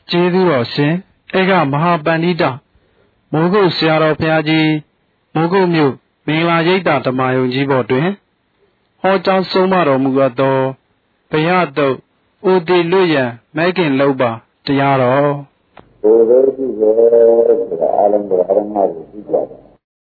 ကျေးဇူးတော်ရှင်ဧကမဟာပန္တိတမိုးကုတ်ဆရာတော်ဘုရားကြီးမိုးကုတ်မြို့မင်္ဂလာရိပ်သာဓမ္မယုံကြီးဘော်တွင်ဟောကြားဆုံးမတော်မူအပ်သောဘုရားတုတ်ဥတီလွတ်ရန်မဲခင်လောက်ပါတရားတော်ဘုရားရှိတယ်ဆိုတာအလုံးစုံအရမကိုသိကြတယ်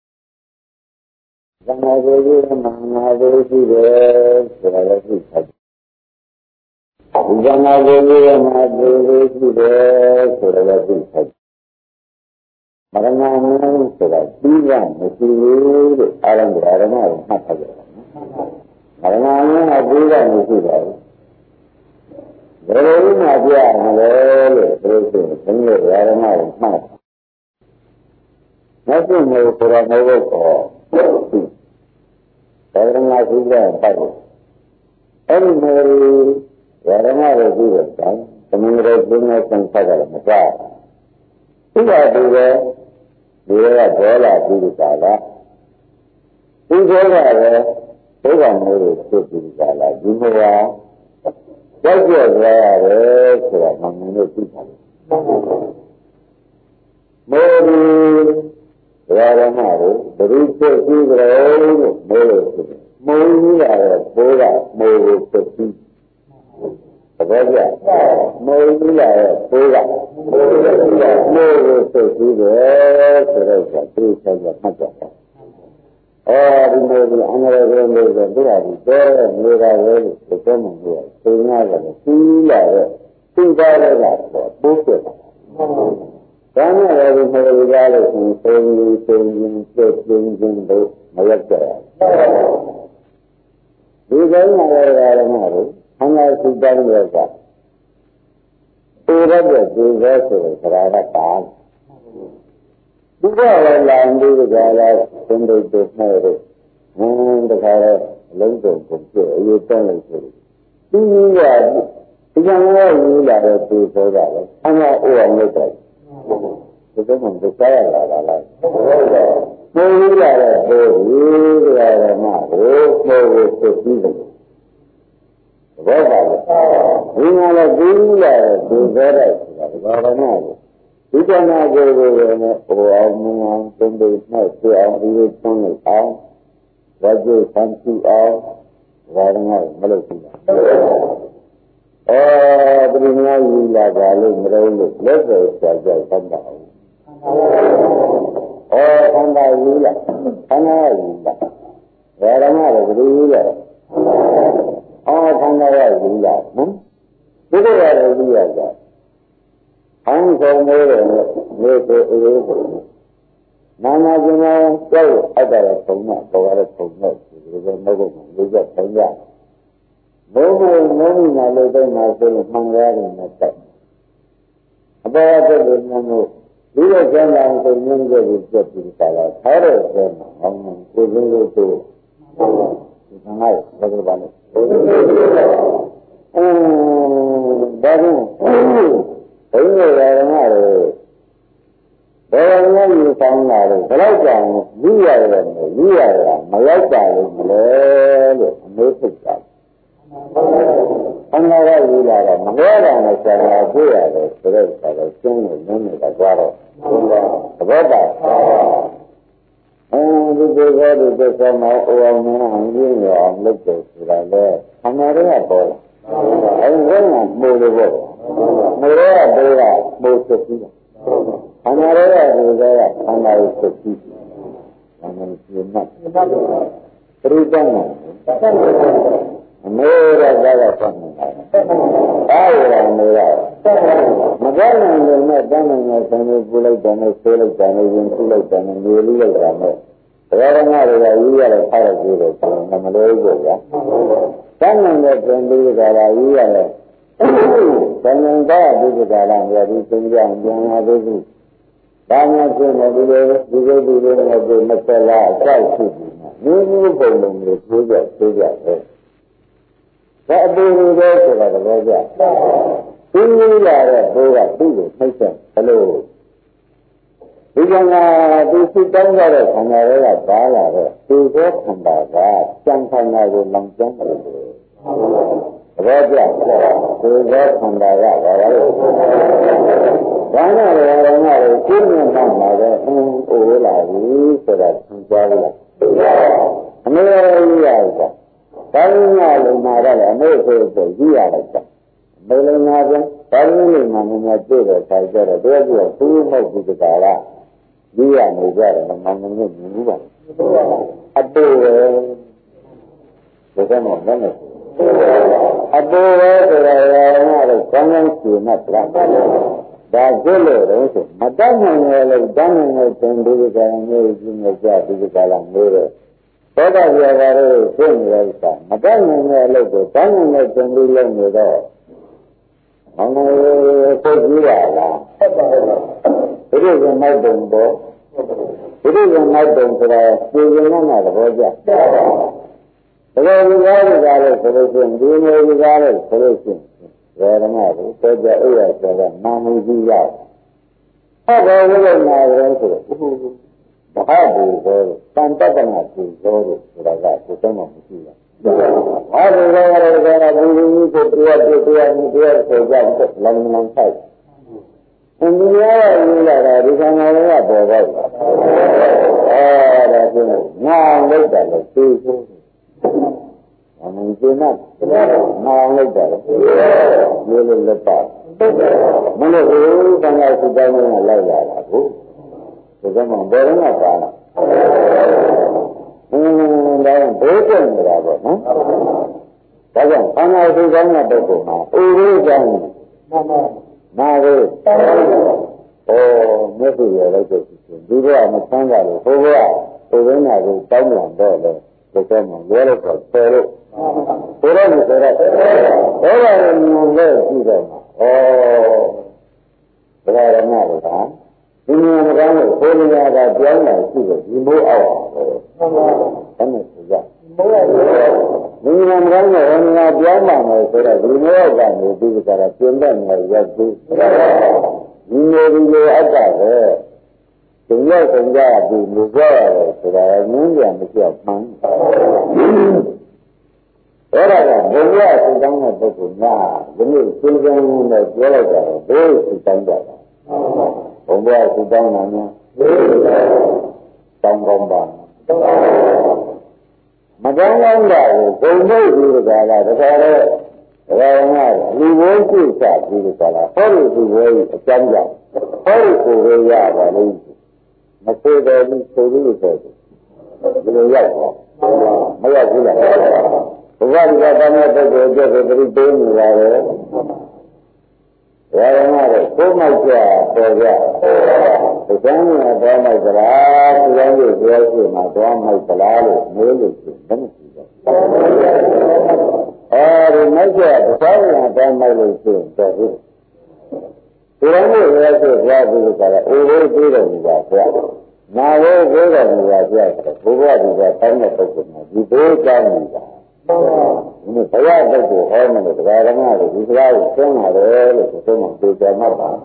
။သံဃာကိုကြီးမဟာဘုရားရှိတယ်ဆိုတာလည်းသိကြတယ်။ဒီသံဃာကိုကြီးမဟာဘုရားရှိတယ်ဆိုတာလည်းသိကြတယ်။မရဏမင်းဆိုတာပြီးရမရှိဘူးလို့အလုံးစုံအရမကိုမှတ်ထားကြတယ်။မရဏမင်းကပြီးရမရှိပါဘူး။ဘယ်လိုမှပြရမလဲလို့ပြောဆိုဘုရားဓမ္မကိုမှတ်နောက်ဆုံးမျိုးဆိုတော့မျိုးတော့ဘယ်လိုမှသိကြပတ်လို့အဲ့ဒီမျိုးဓမ္မကိုသိတဲ့တိုင်သမီးတို့ဘုရားဆန်းဆက်တယ်မစားသူကဒီပဲဒီကဘောလာပြီးကြတာဒီဘောကလည်းဘုရားမျိုးကိုသိပြီးကြတာဒီမျိုးကကြောက်ကြရတယ်ဆိုတာမှန်လို့သိတယ်။မောဒီရာရမတို့ဘုရားသိကြတယ်လို့မေးလို့ဆိုတယ်။မောကြီးရတဲ့ဘိုးကမောကိုသိပြီးသဘောကျမောကြီးရတဲ့ဘိုးကမောကိုသိပြီးတယ်ဆိုတော့သူဆက်ရမှတ်ကြတယ်။ဒီမျိုးဒီအင်္ဂလိပ်လိုမျိုးဆိုတော့ဒီတော့နေတာလေလို့ပြောမှလို့သိညာရတယ်စီးလာတဲ့သိသားရတာတော့ပိုးပြတာ။ဒါနဲ့လည်းဒီမျိုးဒီကားလို့ဆိုရင်သိရင်ပြည့်ပြင်းခြင်းတို့မရက်ကြရဘူး။ဒီကိန်းမှာလည်းဓမ္မတို့အင်္ဂလိပ်စီးသားရတာသိရတဲ့ဒီသောဆိုတဲ့ခရာကပါဒီကလည်းလာပြီးကြလားသင်္တို့တို့နဲ့တို့တခါတော့လုံးစုံပုံပြည့်အရေးတန်းလို့ဆိုတယ်ဒီကဒီကံရောယူလာတဲ့ဒီဘောကလည်းအမှန်အိုအောင်လုပ်တယ်ဒီကမှမစားရလာလားကိုယူလာတဲ့ဘိုးကြီးကလည်းမဟုတ်ဘူးကိုသိပြီးတယ်ဘောပါလေဒီကလည်းဒီလာတဲ့ဒီဘောတဲ့ဆိုတာဘာမှမဟုတ်ဒီကနာကိုလည်းဟိုအောင်မင်းသုံးပြီးနဲ့ပြအောင်ဒီလိုသုံးလိုက်အောင်ဝါကျဆန်းစီအောင်ဘာမှမလုပ်ဘူးပရိညာယူလာကြလို့မလို့လက်စေကြကြသတ်တာခန္ဓာယူလာခန္ဓာယူလာဘာမှလည်းဒီလိုရခန္ဓာယူလာဒီလိုရတယ်ယူရကြအောင်ဆုံးလို့မျိုးကိုအေးနာမကျင်သောကြောက်အပ်တဲ့ပုံနဲ့ပေါ်ရတဲ့ပုံနဲ့ဒီလိုမဟုတ်ဘူးလူကပုံရဘုံဘုံလုံးနာလို့တဲ့မှာဆိုရင်မှန်ရတယ်နဲ့တက်အပေါ်ကတည်းကမျိုးဒီလိုကျမ်းစာကိုမြင်ကြပြီးပြတ်ပြီးတာလားထားတဲ့ဆဲမှာအောင်ကိုရင်းလို့ဆိုဒီကနေ့ဘယ်လိုပါလဲဒါကြောင့်ဘုန်းကြီးဓမ္မတွေဘယ်လိုယူဆောင်လာလို့ဘယ်တော့ကြောင်ယူရတယ်ယူရတာမရောက်ပါဘူးမလဲလို့အမေးထုတ်တာအမှန်ကယူလာတော့မလဲတာနဲ့ဆရာကတွေ့ရတယ်ဆိုတော့ဆရာကရှင်းနေနေနေတာကြတော့သဘောပါဒီလိုပဲဒီသက်ဆောင်မှာအိုအောင်မအောင်ရင်းရအောင်လုပ်တယ်ဆိုတာလေအမှန်တည်းကပေါ်လာအဲဒီကမိုးလို့ပေါ့မိုးရတဲ့ကမိုးသက်ပြီးတာခန္ဓာရဲ့ဒီကခန္ဓာကိုသိပြီးခန္ဓာကိုမှတ်ပရိသတ်နဲ့အမေရကြတာပတ်နေတာအားရမေရမကောင်းတဲ့လူနဲ့တန်းနေတဲ့ဆံကိုပူလိုက်တယ်နဲ့ဆေးလိုက်တယ်နဲ့ရင်ပူလိုက်တယ်နဲ့မြေလေးလိုက်တာနဲ့တရားဓမ္မတွေကယူရတဲ့ဖားရကြည့်လို့ဆိုရင်မလို့ဘူးဗျာတန်းနေတဲ့ပြန်ပြီးကြတာယူရတယ်ဆံတော့ဒီကလာမြတ်ဒီသင်္ကြန်ပြန်လာသေးဘူးဒါမှဖြစ်နေဒီလိုနဲ့ဒီမဆက်လားအကြောက်ဖြစ်ပြီးမျိုးပုံလုံးတွေထိုးကြတယ်ဒါအတူတူပဲဆိုတာသဘောကျသူကြီးလာတဲ့ဘိုးကသူ့ကိုနှိမ့်ဆက်ဘလို့ဒီကံကသူစိတ်တောင်းကြတဲ့ခန္ဓာတွေကပါလာတော့သူသောခန္ဓာကကြံခန္ဓာကိုလောင်ကျွမ်းတယ်ခဘောကြဒီသောခန္ဓာကဘာလဲဘာနဲ့လည်းတော့ငါတို့ရှင်းနေမှမှာပဲအိုးလာပြီဆိုတာသင်ကြားလိုက်အမေကြီးရတာဘာလို့ငါလုံးမှာတော့အမေဆိုတော့ကြီးရလိုက်တာမေလုံးငါပြန်ဘာလို့လဲမှမများတွေ့တော့ခိုင်ကြတော့တကယ်ကသူ့မဟုတ်ဘူးတကားလားကြီးရနေကြတယ်မှမမြင်ဘူးပါအတူပဲဒါကမှမနဲ့အတူပဲဆိုတော့ငါတို့ကောင်းကောင်းရှင်းမှတ်လားဒါကြည့်လို့တော့ဆိုမတတ်နိုင်ရလို့တန်းနိုင်တဲ့သင်္ဒီကံမျိုးကြီးမျိုးကြဒီကလာမျိုးတော့သောတာပြာကလည်းသိနေရတာမတတ်နိုင်တဲ့အလုပ်ကိုတန်းနိုင်တဲ့သင်္ဒီလုံးနေတော့မမသိကြည့်ရလားဟုတ်ပါဘူးဒီလိုမိုက်တုံတော့ဒီလိုမိုက်တုံဆိုတာပြည်ရင်နဲ့သဘောကျတကယ်ဒီကားတွေကလည်းဆိုလို့ရှိရင်ဒီလိုဒီကားလည်းဆိုလို့ရှိရင်ဝေဒနာကိုသိကြအိရဆိုတော့နာမည်ကြီးရောက်ဟုတ်ပါဘူးလို့နာတယ်ဆိုတော့ဘာဘူးဆိုတန်တက္ကနာကိုပြောလို့ဆိုတာကကိုယ်တော့မရှိဘူးဘာလို့လဲဆိုတော့ဒီလိုမျိုးကိုတရားဆိုကြတယ်လောင်းလောင်းထိုက်ဒီလိုရရတာဒီကံတော်ကပေါ်တော့ဒါကျင်းငါလောက်တယ်လို့သိဆိုအမှန်ကျင်းတော့ငါလောက်တယ်လို့လို့လက်ပါမလို့ဘူးကံတော်စုတိုင်းကလိုက်လာတာကိုဒီကမှဘယ်တော့မှပါလားဒါဘိုးကျနေတာပေါ့နော်ဒါကြောင့်အနာစုတိုင်းတဲ့ပုဂ္ဂိုလ်မှာအိုလေးကြောင့်နာလေးမျက်စိရလိုက်တဲ့ဒီဘကမဆန်းကြလို့ဘိုးဘကိုရင်းနာကိုတောင်းပြန်တော့လေဒီကမှရဲလို့ဆိုဆယ်လို့ဆိုတော့ဆိုတော့ဘောရမြင်လို့ကြည့်တော့ဘယ်ရမလို့ကဒီမြင်မကောင်းလို့ကိုယ်နေရာကပြောင်းလာရှိတယ်ဒီမိုးအောင်ဘယ်နဲ့ဆိုကြမိုးရဒီမြင်မကောင်းလို့ဟိုနေရာပြောင်းလာမယ်ဆိုတော့ဒီမိုးအောင်ကနေဒီကရာကျင်းတဲ့နေရာရောက်ပြီးဒီလိုဒီလိုအပ်တာပဲဒီလိုဆိုကြပြီးလူပြောရတယ်ဆိုတာငင်းပြန်မရှိအောင်မှန်းအဲ့ဒါကဘုရားစိတ်ကောင်းတဲ့ပုဂ္ဂိုလ်များဒီလိုရှင်းရှင်းနဲ့ပြောလိုက်တာဘယ်စိတ်ကောင်းကြတာဘုရားစိတ်ကောင်းတာများတောင်းကောင်းပါမကောင်းကောင်းတာကိုဂုဏ်ဖို့ဒီကလာတခါတော့ဒါကလူဘိုးကြည့်စားဒီကလာဟောဒီလူဘိုးအကျမ်းကြောင့်ဟောဒီကိုရရပါလိမ့်မသေးတယ်ဘူးဆိုလို့ဆိုတယ်ဒီလိုရောက်တော့မရောက်ဘူးလားဘုရားဒီကတမ်းတဲ့ပုဂ္ဂိုလ်အတွက်ကိုပြိပေးနေရတယ်။ဒါကလည်းကိုယ်မိုက်ကြပေါ်ကြ။ဒီကံနဲ့ပေါ်မိုက်ကြလား။ဒီကံကိုပြောရှိမှပေါ်မိုက်ကြလားလို့မေးလို့ရှိတယ်မသိဘူး။အဲဒီမိုက်ကြတဲ့ပေါ်မိုက်လို့ရှိရင်တော့ဒီကံကိုပြောရှိသွားပြီးကြတာအိုးလေးပြေးတယ်ဆိုတာဆရာ။နာဝဲပြေးတယ်ဆိုတာဆရာ။ဘုရားဒီကတမ်းတဲ့ပုဂ္ဂိုလ်ကဒီဘေးကြောင်းနေတာ။ဒီဘုရားပုဂ္ဂိုလ်ဟောမယ်လို့တရားဓမ္မတွေဒီစကားကိုသိနေတယ်လို့ဆိုမှသိကြမှာပါ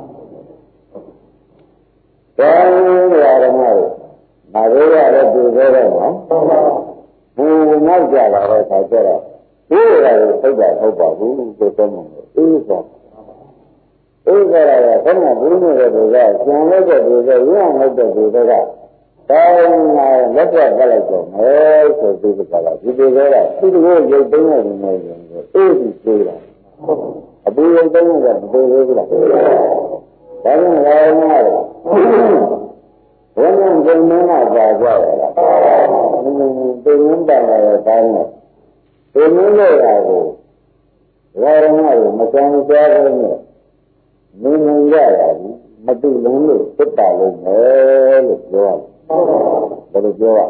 ။တရားဓမ္မတွေနာရရလည်းသိကြတယ်နော်။ဘုနောက်ကြလာတော့ခါကျတော့ဒီလိုလည်းသိတာဟုတ်ပါဘူးဆိုတော့မှအေးဆိုအေးကြရတာခဏဘူးနေတဲ့လူကကျန်လို့တဲ့လူကရအောင်လုပ်တဲ့လူကတောင်းလာလက်ပြတ်လိုက်တော့မယ်ဆိုပြီးကြတာဒီလိုကသူ့ကိုရုပ်သိမ်းနေတယ်နေတယ်အေးဒီသေးတာအပူရုပ်သိမ်းနေတာမသေးဘူးလားဒါကြောင့်လည်းငါတော့ဘယ်နဲ့ဘယ်နဲ့မှကြာကြရလားဒီလိုပင်ရင်းတယ်တိုင်းနဲ့ပင်ရင်းတဲ့ဟာကိုဘာရမလို့မကံကြားဘူးနဲ့နေနေရတာမတူလုံးလို့ဖြစ်တာလို့မယ်လို့ပြောတယ်ဘယ်လိုပြောရ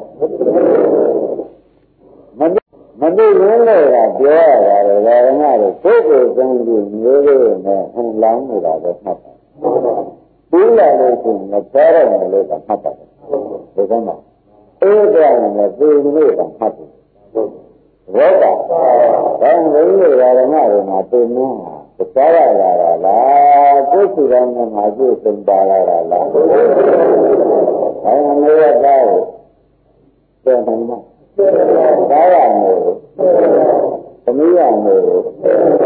မသိရင်လည်းပြောရတာလေဒါကမှတော့ကိုယ်ကိုယ်ကံပြီးမျိုးလေးနဲ့ဟန်လောင်းနေတာပဲမှတ်တယ်ပြီးလာလို့ရှိရင်မကြားရမယ်လို့ကမှတ်တယ်ဒီကမှအေးတယ်နဲ့သိလို့ကမှတ်တယ်ဘောကဘာလို့လဲဒါကမှတော့မသိနေဟာကြားရလာတာလားကိုယ်စီတိုင်းမှာကျိုးစင်ပါလာတာလားဘာမှမရတော့ပြန်မှာဒါရမယ်သမီးရမယ်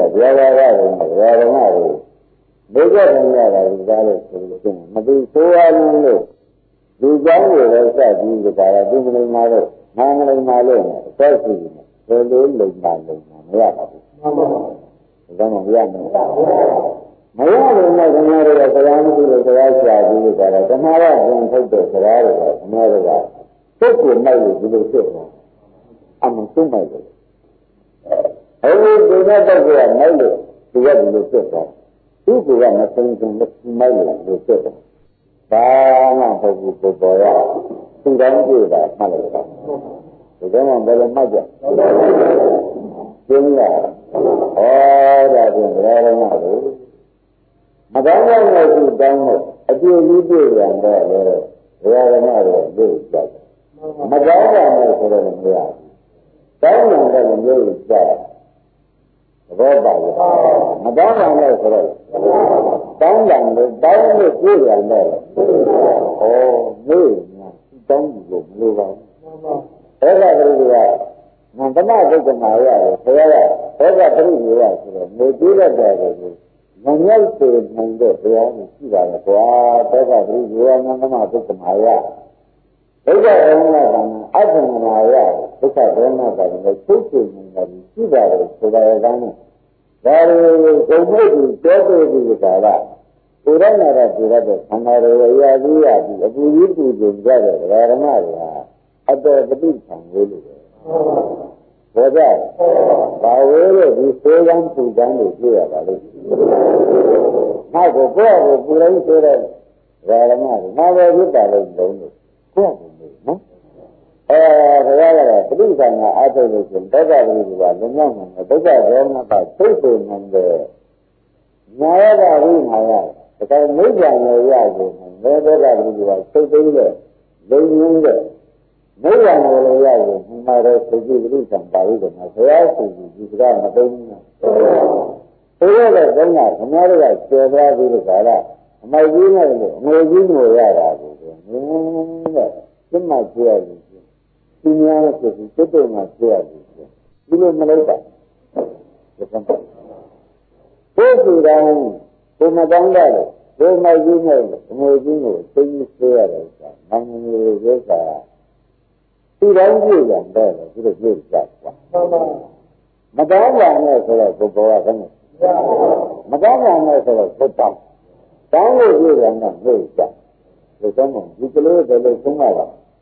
ဗျာပါရတယ်ဗျာဓမ္မတွေဒုက္ခတွေရတာဒီကားလို့ဆိုလို့မသိဆိုးရလို့ဒီကြောင်းတွေလည်းစပြီးကြတာဒီမလိမ္မာလို့နာမလိမ္မာလို့အသက်ရှိနေတယ်လိုလိမ္မာမရပါဘူးဒါကြောင့်မရဘူးမရလို့လည်းခင်ဗျားတို့ကတရားမရှိလို့တရားရှာပြီးကြတာဓမ္မရပြန်ထုတ်တဲ့တရားတွေကခင်ဗျားတို့ကပုဂ္ဂိုလ်မိုက်လို့ဒီလိုဖြစ်တယ်အမှန်ဆုံးမိုက်တယ်အဲဒီဒီမဲ့ပုဂ္ဂိုလ်ကမိုက်လို့ဒီကဒီလိုဖြစ်သွားသူ့ကမသိချင်းမိုက်လို့ဒီဖြစ်တယ်ဘာမှမဟုတ်ဘူးကိုပေါ်ရသူတိုင်းကြည့်တာမှတ်လိုက်တာဒီတော့မှဘယ်လိုမှတ်ကြကျင်းရဒါပြင်ဘယ်လိုမှလို့မကောင်းတဲ့နဲ့သူတောင်းလို့အပြည့်ကြီးပြည့်ပြန်တော့လေဘယ်လိုမှတော့သိကြတယ်မကောင်းတာနဲ့ဆိုတော့မရဘူးတောင်းတယ်လည်းမျိုးကြီးကြတယ်ဘောပါဘူးမတောင်းတာနဲ့ဆိုတော့တောင်းတယ်လို့တောင်းလို့ပြည့်ပြန်တော့မေးညာတောင်းလို့မလိုပါဘူးအဲ့ဒါကလေးကမန္တမဒုက္ခမာရတယ်ဆရာကဘောကပြည့်ရဆိုတော့မေးကြည့်တဲ့တယ်ကိုမမြတ်စေနိုင်တဲ့တရားကိုရှိပါလေကွာဘောကပြည့်ရမန္တမဒုက္ခမာရဒုက္ခဒုက္ခကအတ္တနာရဒုက္ခဒုက္ခကလည်းချုပ်ချယ်နေတာရှိပါတယ်ဆိုတာကလည်းဒါရီဂုဏ်မှုတွေတောတွေဒီကာလကိုရဏရဒီရတဲ့ခန္ဓာတွေရာသီးရပြီးအပူကြီးပူကျင်ကြတဲ့ဓမ္မတွေဟာအတ္တပฏิသံဝေးလို့ဘောကြဘာဝေးလို့ဒီစေကံပူကံတွေပြရပါလိမ့်နောက်ကိုကိုယ့်ကိုပူတိုင်းဆိုတဲ့ဓမ္မတွေနာဝေဖြစ်တာလို့လုံးလို့ကိုယ့်ကိုနော်ဘုရားကပฏิသံဃာအားထုတ်လို့ဆိုဒုက္ခပရိဒီကလုံလောက်နိုင်တယ်ဒုက္ခဒေါမနကသိသိနိုင်တယ်ညာရတာဝိမာယဒါကမိစ္ဆာနဲ့ရကိုနိုင်တယ်ဒုက္ခပရိဒီကသိသိတဲ့လုံရင်းတဲ့မိစ္ဆာနဲ့လည်းရကိုဒီမှာတော့သိသိပฏิသံပါဠိတော်မှာဘုရားရှင်ဒီစကားမသိဘူးနော်ဘုရားကကောင်းတာခင်ဗျားတို့ကကျေသွားပြီးတော့ဒါကအမိုက်ကြီးနဲ့လို့အငွေကြီးငွေရတာကိုတဲ့စိတ်မှကြည့်ရတယ်ဒီများနဲ့ဆိုပြီးစိတ်တော်မှာကြည့်ရတယ်ဒီလိုမလုပ်ပါဘူးဘုရားသူတိုင်းဘုမတောင်းတယ်ဘုမိုက်ကြီးနဲ့အငွေကြီးကိုသိပြီးဆွေးရတယ်ဆိုတာနိုင်ငံရေးဥစ္စာသူတိုင်းကြည့်ရတယ်သူတို့ကြည့်ကြပါမတောင်းပါနဲ့ဆိုတော့ဘုဘောကလည်းမတောင်းပါနဲ့ဆိုတော့ဘုတောင်းတောင်းလို့ကြည့်ရတယ်ကြည့်ကြဒီတော့ဒီကလေးတွေလည်းသုံးရတာ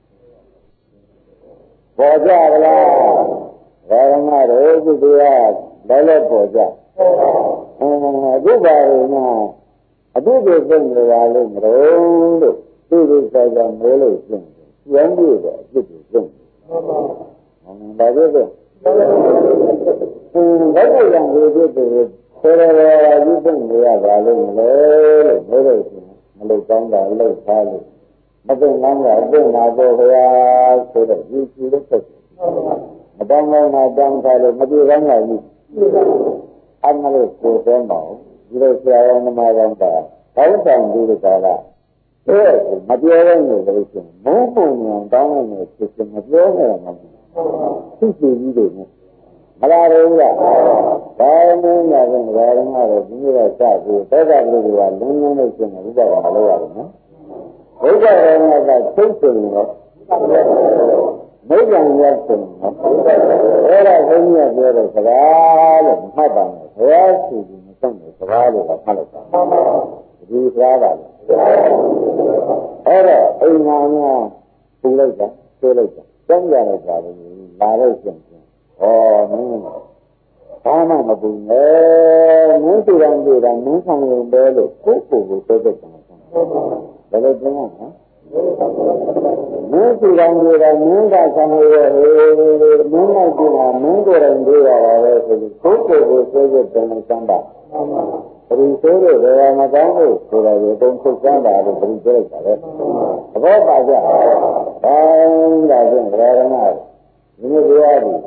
ပေါ်ကြပါလားဓမ္မတို့ကုသိုလ်ကလည်းပေါ်ကြအခုပါရင်အတုတွေသိနေပါလို့မလို့သူ့ကိုစားကြမဲလို့ရှင်းကျန်ပြီးတော့အဖြစ်တွေသိနေဒါကြည့်တော့ဘယ်လိုလဲဒီဖြစ်တွေဆရာတော်ကြီးသိနေရပါလို့မလို့မဲလို့ရှင်းမလို့ကောင်းတာလို့ထားလို့မသိနိုင်တာအသိနာပေါ်ဘုရားဆိုတော့ဒီကြည့်လို့ဖြစ်တယ်မတောင်းတော့တောင်းထားလို့မပြေကောင်းပါဘူးအမှန်လို့ကိုယ်ဆုံးပါဘူးဒီလိုဆရာတော်နမကောင်းတာတောင်းဆောင်ပြီးတော့ကမပြောရဘူးလို့ဆိုမုန်းပုံညာတောင်းနေဖြစ်ဖြစ်မပြောနဲ့မဟုတ်ဘူးသူ့စီကြီးတွေနဲ့မလာတော့ဘူးလားဒါမှမဟုတ်ငါကတော့ဒီလိုစပြီးသောတာပတိကလုံးလုံးနဲ့ရှင်းတယ်ဥပဒေမလုပ်ရဘူးနော်ဘုရားရဲ့ကသိစိတ်တော့မိဂံရောက်တယ်နော်အဲ့ဒါဘုန်းကြီးကပြောတဲ့စကားလို့မှတ်ပါမယ်ဘုရားရှိခိုးမဆုံးတဲ့စကားလို့မှတ်လိုက်တာဒီစကားပါလေအဲ့တော့အိမ်မှာများပူလိုက်တာဆွဲလိုက်တာကြောင်းကြလိုက်တာလေလာလို့ရှင်ဩမင်းဘာမှမပူနဲ့မင်းတူတော်တူတာမင်းဆောင်ရုံပဲလို့ကိုယ်ကိုယ်ကိုသိတဲ့ကောင်ဘယ်လိုပြောရမလဲမင်းစီတော်တူတာမင်းကဆောင်ရုံရဲ့မင်းလိုက်ကြည့်တာမင်းကိုယ်တိုင်တွေ့ရတာပဲဆိုပြီးကိုယ်ကိုယ်ကိုသိတဲ့ကောင်စမ်းပါပရိသေတို့ဘယ်မှာမကောင်းလို့ဆိုတာကိုအကုန်ထုတ်စမ်းတာလို့ပရိသေလိုက်တာလေသဘောပါကြဒါဖြင့်ဘယ်ရမလဲဒီလိုတရားကြီး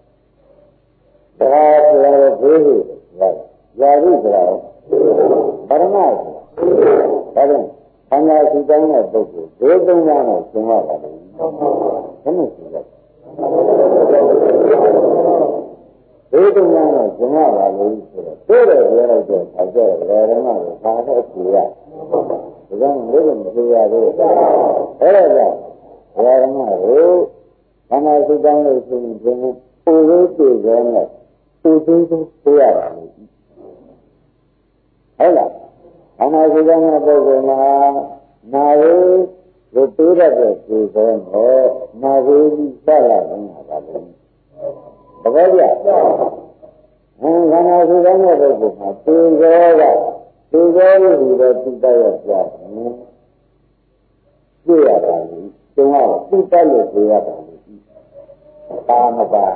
ဒါဆိုတော့ဘိဓိရာဟုဆိုတာပရမတ်ဒါကြောင့်အနာစီတောင်းတဲ့ပုဂ္ဂိုလ်ဒေသုံးပါးနဲ့ရှင်းရတာလေဘယ်လိုရှိလဲဒေသုံးပါးနဲ့ရှင်းရတာလေဆိုတော့တဲ့ဓမ္မကိုသာတဲ့ကြည့်ရဒါကြောင့်လည်းမကြည့်ရဘူးအဲ့ဒါကြောင့်ဓမ္မကိုခန္ဓာစိတ်တိုင်းလို့ဆိုရင်ဒီလိုပုံလေးကြည့်ကြနဲ့သူသိသိသိရတာလေဟုတ်လားခန္ဓာစိတ်တိုင်းတဲ့ပုဂ္ဂိုလ်မှာနာရီကိုပြေးတတ်တဲ့ဒီကောတော့နာရီကြီးဆက်လာနေတာပါလေတကယ်ကြခန္ဓာစိတ်တိုင်းတဲ့ပုဂ္ဂိုလ်မှာသေရောကသေရောလို့ဒီတော့သိတတ်ရကြတယ်သိရတာလေကျုံတော့သိတတ်လို့သိရတာလေပါမပါ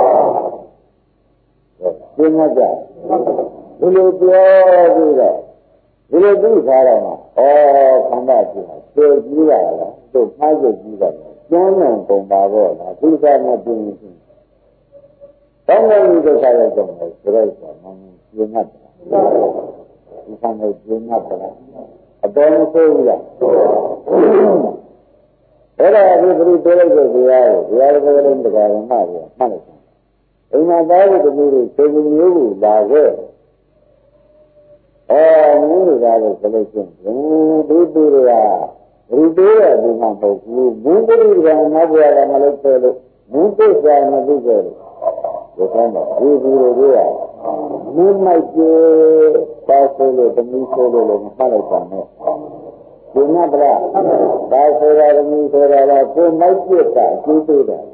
သိမကြဒီလိုပြောပြီးတော့ဒီလိုသိထားတော့မှခန္ဓာရှိတာသိကြည့်ရလားသူ့မှားကြည့်ကြည့်တယ်ကျမ်းနဲ့ပုံပါတော့လားသိစားမပြင်းဘူးတောင်းတဲ့ဒုက္ခရဲ့ကြောင့်လည်းဆိုရိုက်တာမှန်ပြင်းတ်တာဒီကံကိုပြင်းတ်တာအတော်မဆိုးဘူးလားအဲ့ဒါဒီပရိသေလိုက်တဲ့တရားကိုတရားတော်လုံးတရားဓမ္မတွေမှတ်လိုက်တယ်အိမ်မှာသားတဲ့တမျိုးတွေသေကူမျိုးကိုလာခဲ့မင်းတို့ကားလို့ဆိုလို့ရှိရင်ဒီတူတွေကပရိသေရဲ့ဒီမှာမဟုတ်ဘူးမင်းတို့ကနောက်ဘဝကမလုပ်သေးလို့မင်းတို့ကမသိကြလို့ဒီကောင်းတော့ဒီတူတွေကမင်းမိုက်ကျေပါဆိုလို့တမီးဆိုလို့လည်းမမှတ်လိုက်ပါနဲ့ဒီမှာဗလားပါဆိုတာတမီးဆိုတာကကိုမိုက်ကျေတာအကျိုးပေးတာ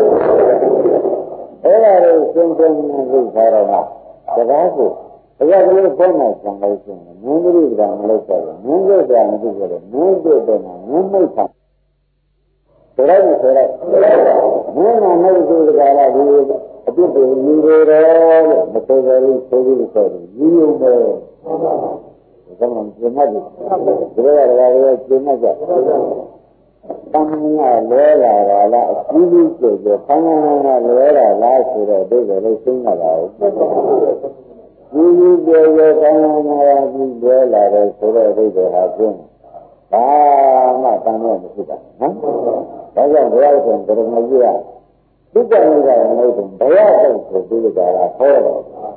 အဲ့ဒါကိုရှင်းရှင်းလင်းလင်းထားတော့မှစကားကိုဘုရားကလေးပေါ်မှာဆံလို့ရှိရင်မင်းတို့ကမလုပ်တော့ဘူးမင်းတို့ကမသိကြတယ်မင်းတို့တော့မင်းမိတ်ဆံဆိုလိုက်ဆိုလိုက်မင်းကမိတ်တို့ကလာဒီအပြစ်တွေညီတွေတော့လို့မဆိုကြဘူးဆိုပြီးဆိုတယ်ညီုံပဲဒါမှမဟုတ်ကျမတို့ဒီလိုရကျမကြတမ်းမြာလဲလာတာလားအကြီးကြီးကျယ်ကျယ်ဖမ်းဖမ်းလဲလာလားဆိုတော့ဒီလိုလေးသိနေပါဦးဒီကျေကျေကောင်းကောင်းများကြီးလဲလာတဲ့ဆိုတဲ့အိဗေဟာကျင်းဘာမှတမ်းမဲ့မရှိတာနော်ဒါကြောင့်ဘုရားရှင်ဘုရားကြီးကသိကြနေတာလည်းဘုရားဟုတ်ဆိုပြီးကြတာဟောတယ်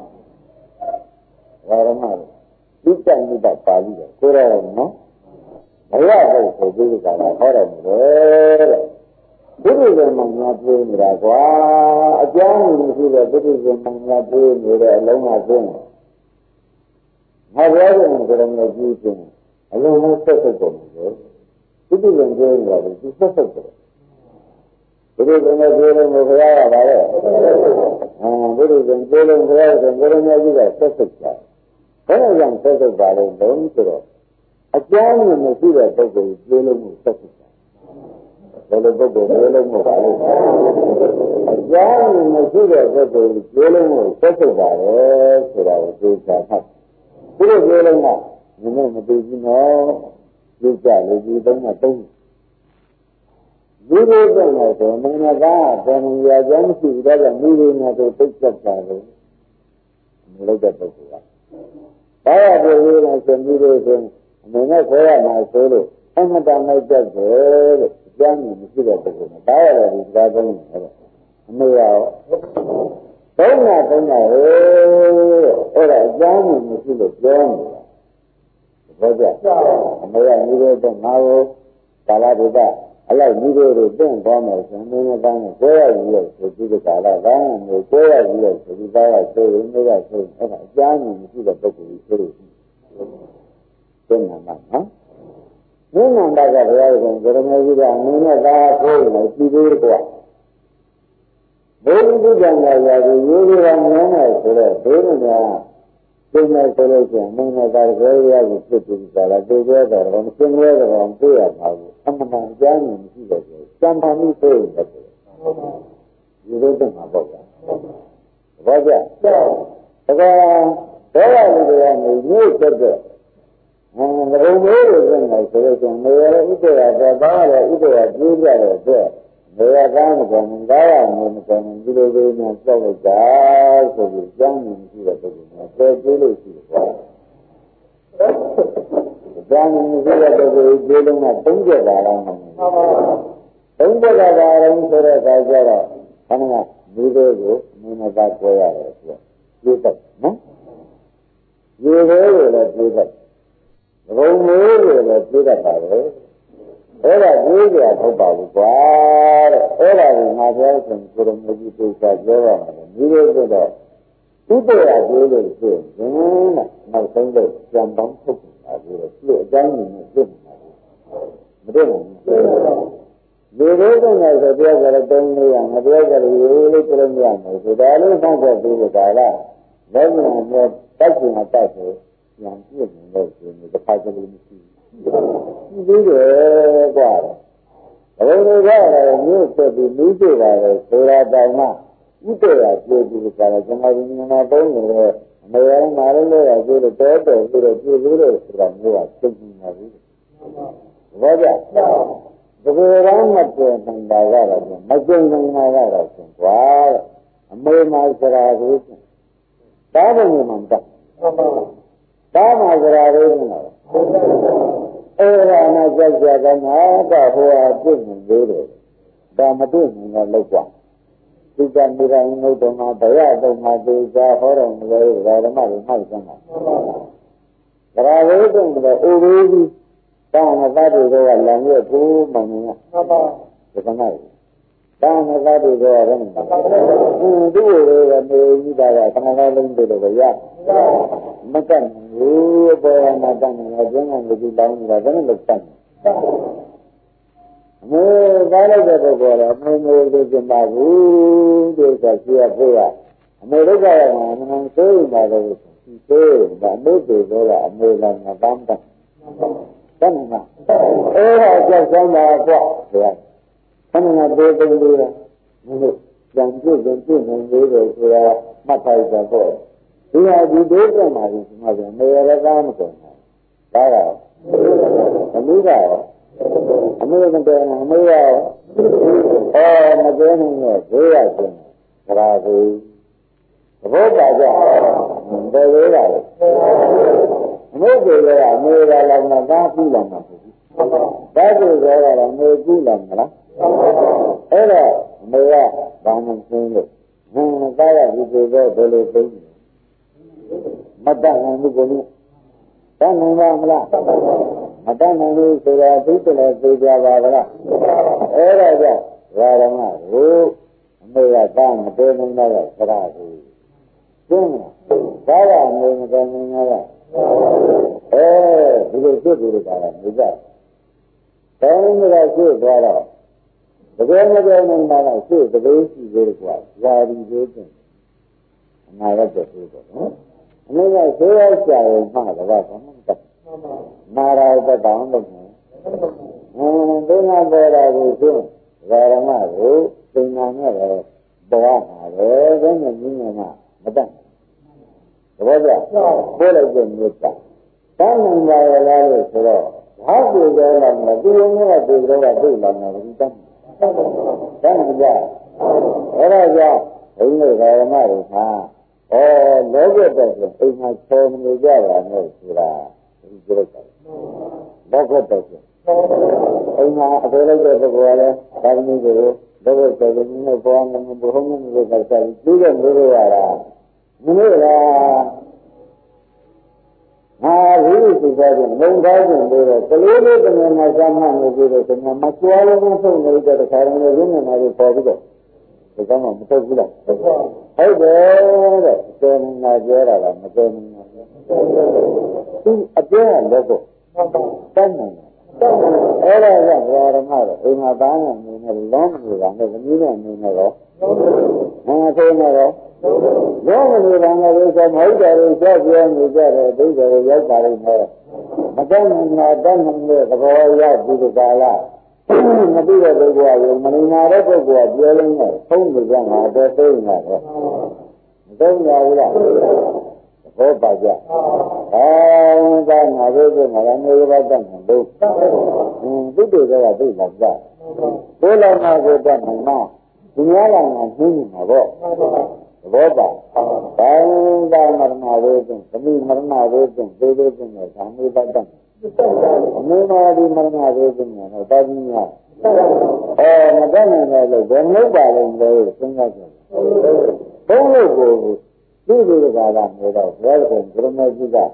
ဘာရမလဲသိကြနေတာပါဠိတယ်ကိုယ်ရောနော်ဘုရားဟုတ်ဆိုပြီးကြတာဟောတယ်တဲ့ဘုရားရှင်မှညာပြေးနေတာကွာအကြောင်းမရှိတဲ့ဘုရားရှင်မှညာပြေးနေတဲ့အလုံးကကျင်းငါပြောရင်ဘယ်လိုမျိုးကြည့်ချင်းအလုံးလုံးဆက်ဆက်ကုန်တယ်ဘုရားရှင်ပြေးနေတာဒီဆက်ဆက်တယ်ဘုရားရှင်ပြေးလို့ဘုရားရပါလေဘုရားရှင်ပြေးလို့ဘုရားရှင်ဘယ်လိုမျိုးကြည့်တာဆက်ဆက်ကြဘယ်လိုကြောင့်ဆက်ဆက်ပါလဲလုံးဆိုတော့အကြောင်းမရှိတဲ့ပုဂ္ဂိုလ်ပြေးလို့ဆက်ဆက်ဘယ်လိုပုဂ္ဂိုလ်ပြေးလို့မပါလို့အကြောင်းမရှိတဲ့ပုဂ္ဂိုလ်ပြေးလို့ဆက်ဆက်ပါလေဆိုတာကိုသိချာမှတ်ဒီလိုပြေးလို့ကမင်းမသိဘူးနော်သိကြလေဒီသုံးကသုံးဒီလိုကြောင့်လည်းဆိုမင်းကဘယ်လိုရကြမ်းမရှိဘူးဒါကြောင့်မိလေးနဲ့ကိုသိချက်တာလို့မလုပ်တဲ့ပုဂ္ဂိုလ်ကဘာရပြေးလို့ဆိုမိလေးဆိုအမေနဲ့ခေါ်ရမှာဆိုလို့အမှန်တမ်းလိုက်တတ်တယ်လို့ကျမ်းမရှိတဲ့ပုဂ္ဂိုလ်နဲ့ဒါရတယ်ဒီစကားသုံးတယ်အမေရောသုံးတာဟဲ့အဲ့ဒါအကျမ်းမရှိလို့ပြောနေတာဘောကြအမေကမိသေးတဲ့ငါကိုကာလဒုက္ခအလိုက်မိသေးတွေတင့်သွားမယ်ဆိုရင်မင်းနဲ့တိုင်းကိုရရည်ရဲ့ဆိုပြီးဒီကာလကောင်းမျိုးကိုရရည်ရဲ့ဆိုပြီးသားရဆိုရင်မိကဆိုရင်အဲ့ဒါအကျမ်းမရှိတဲ့ပုဂ္ဂိုလ်ကြီးဆိုလို့သိနေမှာနော်မင်းနန္ဒကဘုရားရှင်ဗရမေကြီးကမင်းနဲ့သာဆိုရင်ကြည်သေးကွာဘုရားကြီးကလည်းရာကြီးရိုးရိုးကမြင်နေဆိုတော့ဘုရားကသိနေဆိုလို့ရှိရင်မင်းနဲ့သာဘုရားကြီးဖြစ်ပြီးကြလားသိကြတော့မရှင်းရတော့သိရပါဘူးအမှန်တန်ကြားနေမရှိတော့ဘူးစံပါမှုဆိုရင်တည်းဒီလိုတည်းမှာပေါ့ဗျာဘာကြဒါကဒေဝလူတွေကနေညှို့တက်တဲ့ဘုံမျိုးတွေဆိုနေဆိုလို့ရှိရင်နေရဥဒရာတော့ဘာလဲဥဒရာပြေးကြတဲ့အတွက်နေရကောင်းတယ်ဘာရမယ်မကောင်းဘူးဒီလိုလေးနဲ့ကြောက်လိုက်တာဆိုပြီးကြောင်းနေရှိတဲ့ပုဂ္ဂိုလ်ကပြေးပြေးလို့ရှိတယ်ကွာကြောင်းနေရှိတဲ့ပုဂ္ဂိုလ်ပြေးလို့က30ပါလောက်နေ30ပါလောက်ဆိုတဲ့အခါကျတော့ခဏကဒီလိုကိုမင်းမသာကြွရတယ်ဆိုတော့ပြေးတယ်နော်ရေသေးတွေလည်းပြေးတတ်ဘုံမျိုးတွေလည်းပြေးတတ်ပါလေအဲ့ဒါပြေးကြထုတ်ပါဘူးကွာတဲ့အဲ့ဒါကိုငါပြောဆိုရင်ကိုရမကြီးပြေးကြပြောရမှာလေဒီလိုဆိုတော့သူ့တရားပြေးလို့ဆိုရင်နောက်ဆုံးတော့ကြံပေါင်းထုတ်ပါဘူးလေသူ့အကြောင်းကိုသိနေတာမတွေ့ဘူးဒီလိုတော့ငါဆိုပြောကြတယ်တုံးလေးရမပြောကြလို့ရိုးလေးပြလို့မရဘူးဆိုဒါလေးဖောက်ပြပြီးကြတာလားလက်ကျန်တော့တက်ကျင်တာတက်ဆိုပြန်ပြည့်နေလို့ဆိုရင်တစ်ခါတလေမရှိဘူးဒီလိုကွာဘယ်လိုလဲမြို့ဆက်ပြီးလူတွေပါလေဆိုတာတောင်မှဥတ္တရာပြေးပြီးကြတယ်ကျွန်တော်ဒီမှာတုံးနေတယ်အမေရောမာရလို့ရပြေးတော့တော်တော်ပြီးတော့ပြေးလို့ဆိုတာမျိုးကသိနေပါဘူးဘောကြဒီလိုရမ်းမပြေနေတာကတော့မကျင်နေတာကတော့ဆိုကွာအမေမာစရာကိုတားတယ်မှမတတ်တားမှာစရာလေးနေတာအဲ့ဒါနဲ့ကြောက်ကြတယ်ငါကဟိုဟာပြည့်နေသေးတယ်ဒါမတွေ့ဘူးငါလောက်กว่าဒီကမိရိုင်းလို့တော့မှာဘရတော့မှာသေချာဟောတော်မူလို့ဓမ္မတွေမှတ်စမ်းတာစရာလေးတော့ဥရိကြီးဒါနသတ္တိတွေကလမ်းရဲ့ဘူးမှန်နေတာဒီကနေ့ဒါနသတ္တိတွေကလည်းသူ့တွေကမေကြီးတာကခဏလုံးလုံးတွေတော့ရမကတ်ဘူးပေါ်ရမှာတတ်နေတယ်ကျင်းကလူတောင်းနေတာဒါနဲ့လည်းတတ်တယ်အမေသားလိုက်တဲ့ပုဂ္ဂိုလ်ကအမေမျိုးတွေကျင်ပါဘူးဒီဆိုရှိရဖို့ရအမေတို့ကလည်းအမှန်ဆိုရင်ပါလို့ဒီဆိုဒါမို့တွေတော့အမေလည်းမပန်းတတ်တတ်မှာအဲ့ဒါကြောက်ဆောင်တာပေါ့ဘုရားခဏကဒေသုံးလို့မလို့ကြံပြည့်နေသေးတယ်ဆိုတာမှတ်ထားကြပေါ့ဒီဟာဒီဒေသမှာဒီမှာပြန်နေရတာမကုန်ဘူးဒါကအမှုကအမှုမတယ်အမှုရောမကျင်းနေဘေးရခြင်းသရာဘူးသဘောပါကြတယ်သေးတာလေအမှုတွေကအမှုရလာမှသာပြီးလာမှာဘူးဒါဆိုတော့လည်းမေပြီးလာမလားအဲ့တော့မေကဘာမှမသိလို့သားရဒီလိုပဲဘယ်လိုသိမတတ်နိုင်ဘူးကိုလို့တတ်နိုင်ပါမလားမတတ်နိုင်ဘူးဆိုတာသိတယ်လည်းသိကြပါဗလားအဲ့ဒါကြောင့်ဓမ္မကိုအမေကတာမတည်နိုင်တော့ဆရာကိုကျင်းတာဒါကအမေမတည်နိုင်တော့ဒီလိုဖြစ်ပြီးတာလည်းနေကြတယ်မကရှိသွားတော့တကယ်မတည်နိုင်တာကရှိတကယ်ရှိသေးတယ်ကွာဇာတိသေးတယ်အနာရတဲ့ဖြစ်တော့နော်အမေကဆေးရကြရင်မှတော့ဘာမှမတတ်နာရာတတောင်းလို့ဒိနာပေါ်တာကိုဖြင့်ဓမ္မကိုသင်္နာနဲ့ပဲပေါ်မှာပဲဘယ်နဲ့နည်းနဲ့မှမတတ်သဘောကျပို့လိုက်တဲ့မြတ်တာတန်းနိုင်ပါရဲ့လားလို့ဆိုတော့ဘာပြေကြလာမလဲဒီလိုမျိုးကပြေကြတာသိလာမှာဒီတန်းတန်းနိုင်ကြအဲ့ဒါကြောင့်ဘုန်းကြီးဓမ္မတွေမှာလောကတက်ဆိုအိမ်မှာချုံနေကြတာနဲ့ဆိုတာဒီကြိုက်တယ်လောကတက်ဆိုအိမ်မှာအဖေလိုက်တဲ့ပုဂ္ဂိုလ်ကလည်းဓမ္မကြီးကိုလောကတက်ဆိုနေပေါ်မှာဘုံမျိုးမျိုးကစားပြီးပြီးတဲ့မျိုးရတာမင်းလားဟာဒီလိုသိကြတယ်လုံသားခြင်းတွေတော့ကလေးလေးတမန်မှာစမ်းမှနေပြီးတော့ဒီမှာမကျွားလုံးဆုံးနေတဲ့ခါရံလေးရင်းနေတာတွေပေါ်ပြီးတော့ဒီကောင်ကမထုတ်ဘူးလားဟုတ်တယ်တဲ့ကျန်နေတာပြောတာကမကျန်နေတာသူအကျဲကလည်းတော့တတ်နိုင်တယ်အဲ့ဒါကဓမ္မတော့အိမ်မှာသားနဲ့နေနဲ့လုံးနေတာနဲ့သမီးနဲ့နေနဲ့တော့ဆိုနေတော့လုံးနေတာနဲ့လို့ဆိုမဟုတ်တယ်လို့ကြောက်ပြောနေကြတယ်ဒိဋ္ဌိကိုရောက်ပါလိမ့်မယ်မတတ်နိုင်တာတတ်နိုင်တဲ့သဘောရောက်ဒီကာလမသိတဲ့ပုဂ္ဂိုလ်ကမနေနာတဲ့ပုဂ္ဂိုလ်ကပြောလို့နဲ့သုံးနေကြမှာတော့သိနေတာပဲမသုံးရဘူးလားဘောပါကြဒါငါတို့ကငါမျိုးဘာတတ်မှာလို့သူတို့ကသိလာကြဘိုးလောင်မှာကိုတတ်မှာဒီများလောင်မှာနှင်းနေတာပေါ့ဘောပါဘာသာမရဏဝေဒံသမီးမရဏဝေဒံဒေဝေဒံနဲ့ဇာမေတတ်အမေမာဒီမရဏဝေဒံနဲ့တာကြီးများမတတ်နိုင်တဲ့လို့ဘယ်လိုပါလဲလို့စဉ်းစားကြတယ်ဘုန်းလို့ကိုဒီလိုကလာနေတော့ဘယ်လိုဘုရားကြီးက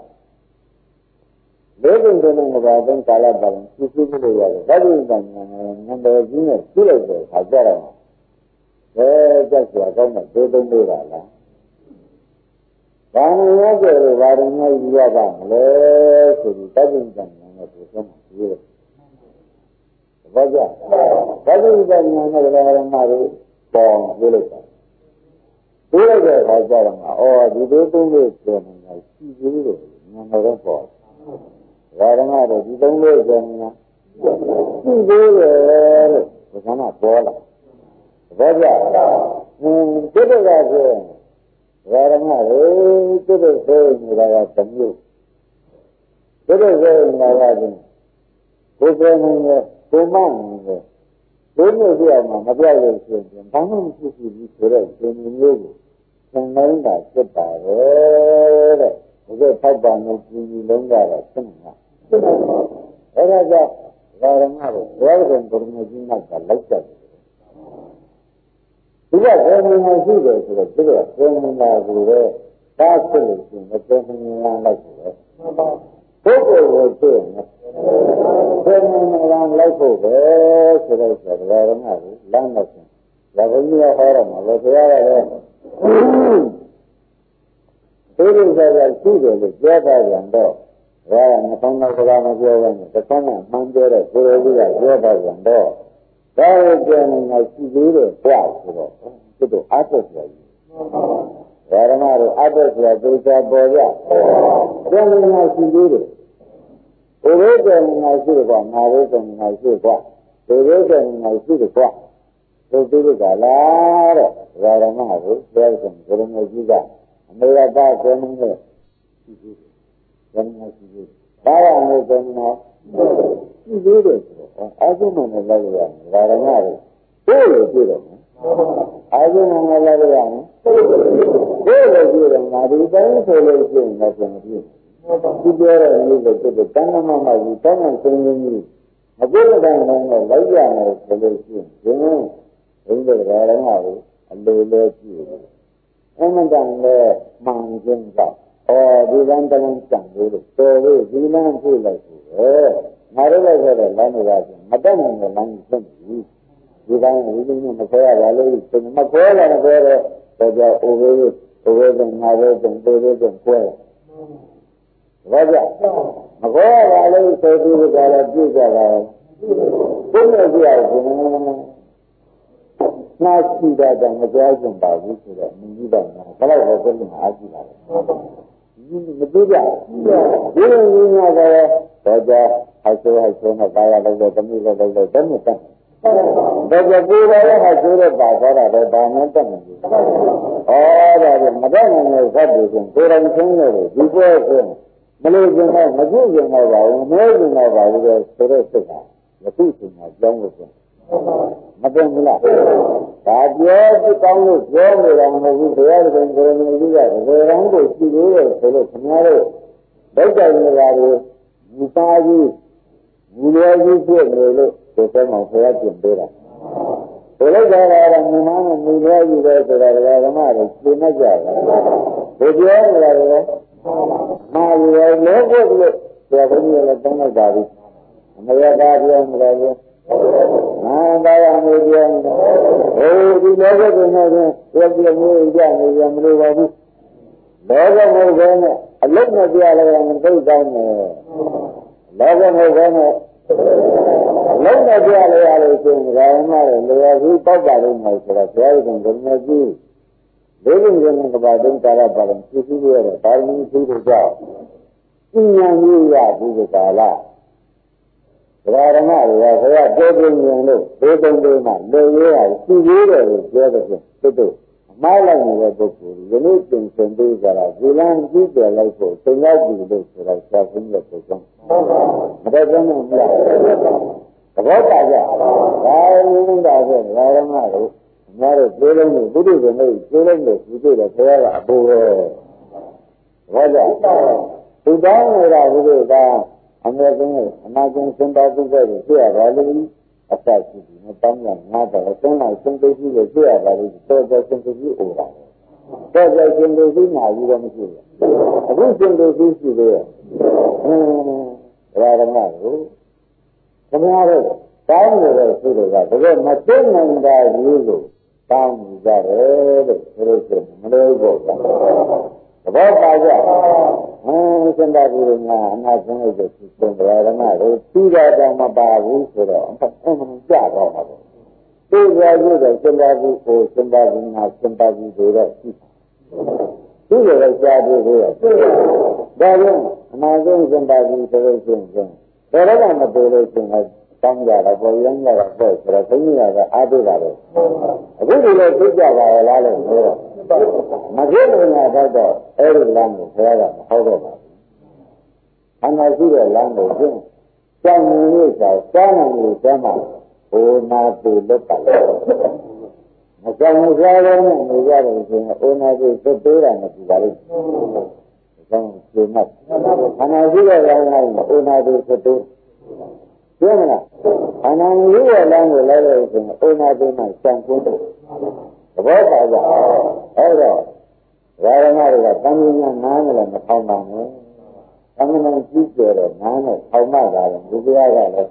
လေးကုန်တဲ့ဘာသာကာလပါရင်သိသိလို့ရတယ်ဒါပေမဲ့နံပါတ်ကြီးနဲ့ပြလိုက်တဲ့အခါကျတော့ဘယ်ကြက်စွာကောင်းတဲ့ဒေသုံးလေးပါလားဘာလို့လဲဆိုတော့ဘာလို့များယူရပါမလဲဆိုပြီးတပိဋကဉာဏ်နဲ့ပြောဆုံးပြီးတယ်ဘာကြောင့်တပိဋကဉာဏ်နဲ့ဓမ္မတွေပေါ်ပြောလိုက်တာပြောလိုက်တဲ့အခါကျတော့ဒီဒေသုံးလေးဆိုနေတာရှိသေးတယ်ဉာဏ်တော်ပေါ်ဓမ္မတွေဒီသုံးလေးဆိုနေတာရှိသေးတယ်လို့ဘုရားကပေါ်လာဘာကြောင့်တိတ္တကဆိုဓမ္မတွေတိတ္တဆိုနေတာကသမျိုးတိတ္တဆိုနေတာကဘုရားနဲ့ဘုမနဲ့ဘုမျိုးပြအောင်မပြောက်လို့ရှိရင်ဘာမှမရှိဘူးဆိုတော့ဒီမျိုးကိုသင်္ကန်းတာဖြစ်ပါပဲတဲ့ဘုရားထောက်ပါနဲ့ပြည်လုံးကြတာဖြစ်နေတာအဲ့ဒါကြောင့်ဓမ္မတွေဘယ်လိုဘုရားကြီးနောက်ကလိုက်ကြတယ်ဒီကဘယ်နည်းရှိတယ်ဆိုတော့ဒီကဘယ်နည်းလာကိုပဲဒါဖြစ်လို့ရှိရင်ဘယ်နည်းလာလိုက်ဆိုတော့ပုဂ္ဂိုလ်ကိုသိရင်ဘယ်နည်းလာလိုက်ဖို့ပဲဆိုတော့ဓမ္မကိုလမ်းလိုက်ရင်ဒါဘုရားဟောရမှာလို့ပြောရတယ်ဒီလိုဆိုရှိတယ်လို့ပြောတာကြတော့ဒါကမဆုံးတော့ဘာမှပြောရမယ်တစ်ခါမှမှန်ပြောတဲ့ကိုယ်ကြီးကပြောတာကြတော့ဒါကိုပြောနေတာရှိသေးတယ်ကြွဆိုတော့သူတို့အသက်ဆရာကြီးဓမ္မတို့အသက်ဆရာသိချာပေါ်ကြပြောနေတာရှိသေးတယ်ဘုရားပြောနေတာရှိတယ်ကွာငါတို့ပြောနေတာရှိကွာဘုရားပြောနေတာရှိတယ်ကွာသူတို့ကလားတဲ့ဓမ္မကိုပြောဆိုဘုရားကြီးကအမေရိကပြောနေတဲ့ရှိသေးတယ်ဓမ္မရှိသေးတယ်ဘာရမယ်ဆိုတော့ရှိသေးတယ်ဆိုတော့အာဇုမနဲ့လိုက်ရမယ်ဓမ္မတွေဘယ်လိုကြည့်တော့မလဲအာဇုမနဲ့လိုက်ရမယ်ဘယ်လိုကြည့်တော့ငါဒီတိုင်းဆိုလို့ရှိရင်လည်းပြန်ကြည့်ဒီပြောတဲ့မျိုးကိုသူတဏ္ဍမမကြီးတောင်းမှဆုံးရင်းကြီးမပြည့်တဲ့တိုင်းနဲ့လိုက်ရမယ်ဆိုလို့ရှိရင်ဒီဘုန်းတော်ဓမ္မတွေအလိုလိုကြည့်တယ်အမှန်တန်လည်းမှန်ခြင်းကဒီလမ်းတလမ်းကြံလို့တော်လို့ဒီလမ်းပြေးလိုက်ပြီငါတို့လည်းဆိုတော့လမ်းတွေကမတက်နိုင်တဲ့လမ်းကြီးဖြစ်ပြီဒီတိုင်းဒီလိုမျိုးမခေါ်ရပါလို့ဆိုမခေါ်လည်းမခေါ်တော့ကြောအိုဝေးကငါတို့တုံတိုးတို့ခွဲဘာကြောင့်မခေါ်ရပါလို့ဆိုသူကလည်းပြည့်ကြတာဘုရားကြီးအောင်နာရှိတာကမကြားကြပါဘူးဆိုတော့မြင်ကြည့်တော့ဘယ်လောက်ပဲပြင်းအားကြည့်ပါလဲမသိကြဘူးဒီလိုမျိုးများတော့ကြအဆိုးနဲ့ပါရလို့တမျိုးလို့တမျိုးတက်ဒါကြပူရတဲ့ဟာဆိုတော့ပါသွားတာတော့ဒါနဲ့တက်နေတယ်ဒါကမတတ်နိုင်တဲ့ဇတ်တွေချင်းကိုယ်တိုင်ချင်းလို့ဒီပွဲဆိုမလို့ကျင်တော့မကြည့်ကျင်တော့ပါဘူးမဲကျင်တော့ပါဘူးဆိုတော့စိတ်ကမသိချင်တာကြောင်းလို့ဆိုမသိဘူးလားဒါပြောကြည့်ကောင်းလို့ပြောနေတာမဟုတ်ဘူးဘုရားရှင်ကိုယ်တော်ကြီးကဘယ်ရန်ကိုကြည့်လို့ဆိုလို့ခင်ဗျားတို့ဒုက္ခနေတာတွေဒီပါကြီးဒီလိုကြီးဖြစ်နေလို့ဒီကောင်းအောင်ဘုရားပြင်ပေးတာဘယ်လိုကြတာလဲမြန်မာနဲ့မိသားစုတွေဆိုတာဓမ္မတွေပြင်နေကြတယ်ဘယ်ပြောနေတာလဲမာရီရောလောကုတ်လို့ဆရာဘုန်းကြီးလည်းတောင်းလိုက်ပါပြီအမေကပြောနေတယ်လေနာတရားမေးပြောနေတယ်ဒီလောကုတ်ကလည်းပြောမျိုးကြနေကြမလို့ပါဘူးလောကမဟုတ်ဘဲနဲ့အလုံးနဲ့ပြလည်းမသိတိုင်းနဲ့လောကမဟုတ်ဘဲနဲ့လုံးနဲ့ပြလည်းရလို့ဆိုရင်ဓမ္မတွေလျော်ပြီးပေါက်ပါလိမ့်မယ်ဆိုတော့ဘုရားရှင်ဘုရားကြီးလေးလုံးကဘာတုံးတာရပါလဲသိသိရတဲ့ဒါမင်းသိဖို့ကြောင့်ဉာဏ်ကြီးရဘူးကာလဓမ္မတွေကဘုရားပြောပြနေလို့ဒေသုံးလေးမှလေရဲတာသိသေးတယ်လို့ပြောတဲ့ဖြင့်တို့မားလိုက်နေတဲ့ပုဂ္ဂိုလ်ယနေ့သင်ဆုံးပေးကြတာဒီလမ်းကြီးတယ်လိုက်ဖို့သင်ရောက်ပြီလို့ဆိုတော့ဆရာဘုန်းကြီးကပြောမတတ်ဘူးမလားသဘောပါကြဒါလုံးတာဆိုဓမ္မတွေငါတို့ပြေးလုံးလို့ဘုဒ္ဓရှင်တို့ပြေးလုံးလို့ဒီလိုတော့ဘုရားကအပူပဲဘောကြသူတောင်းနေတာဘုရားကအမေကင်းအနာကျင်းစင်ပါသူကပြရပါလိမ့်အတ္တရှိတယ်မတောင်းရငါတော့စင်းလိုက်စင်သိရှိလို့ပြရပါလိမ့်တော်တော်စင်သိရှိဩတာတော့ကြရှင်လူကြီးနာကြီးတော့မရှိဘူးအခုရှင်လူကြီးရှိသေးရဲ့ဓမ္မကိုခင်ဗျားတို့တောင်းနေတဲ့သူတွေကတကယ်မသိနိုင်တာကြီးကိုတောင်းနေကြတယ်လို့ဆိုလို့ရှိရင်မလို့ပေါ့သဘောပါကြစင်တာကူရငါအနာကျင်းလို့ဆိုရှင်ဓမ္မကိုပြီးတော့မပါဘူးဆိုတော့အမှန်ကြတော့မှာပေါ့သိကြရတဲ့စင်တာကူကိုစင်တာကူငါစင်တာကူတွေတော့ရှိသူ့ရဲ့ကြားပြီးတော့ဒါကြောင့်အနာကျင်းစင်တာကူဆိုလို့ရှိရင်ဘယ်တော့မှမပြေလို့ရှိရင်တောင်းကြတာပေါ်ရမ်းကြတာပေါ့ဆိုတော့ဘုန်းကြီးကအားပေးတာပဲအခုဒီလိုသိကြပါရဲ့လားလို့ပြောတော့မဖြစ်လို့ငါတော့အဲ့ဒီလမ်းကိုဘုရားကမဟောတော့ပါဘူးအနာရှိတဲ့လမ်းကိုကျင့်ကြောင်းနေလို့ဆိုစားနိုင်လို့ကျမ်းမှာဘုနာတူလွတ်ပါလေမကြောင်စားရနဲ့နေကြတယ်ဆိုရင်အိုနာတူသက်သေးတာမကြည့်ပါလိမ့်ကြောင်းကျင့်မှအနာရှိတဲ့လမ်းကအိုနာတူသက်သေးပြောမလားအနာရှိတဲ့လမ်းကိုလည်းဆိုရင်အိုနာတူမှစံကွန်းတယ်သဘောပါကြအဲ့တော့ဓမ္မတွေကတန်မြင်နားနဲ့မထောင်ပါနဲ့တန်မြင်ကြီးကျယ်တဲ့နားနဲ့ထောင်မှတာလည်းဒီတရားကလည်း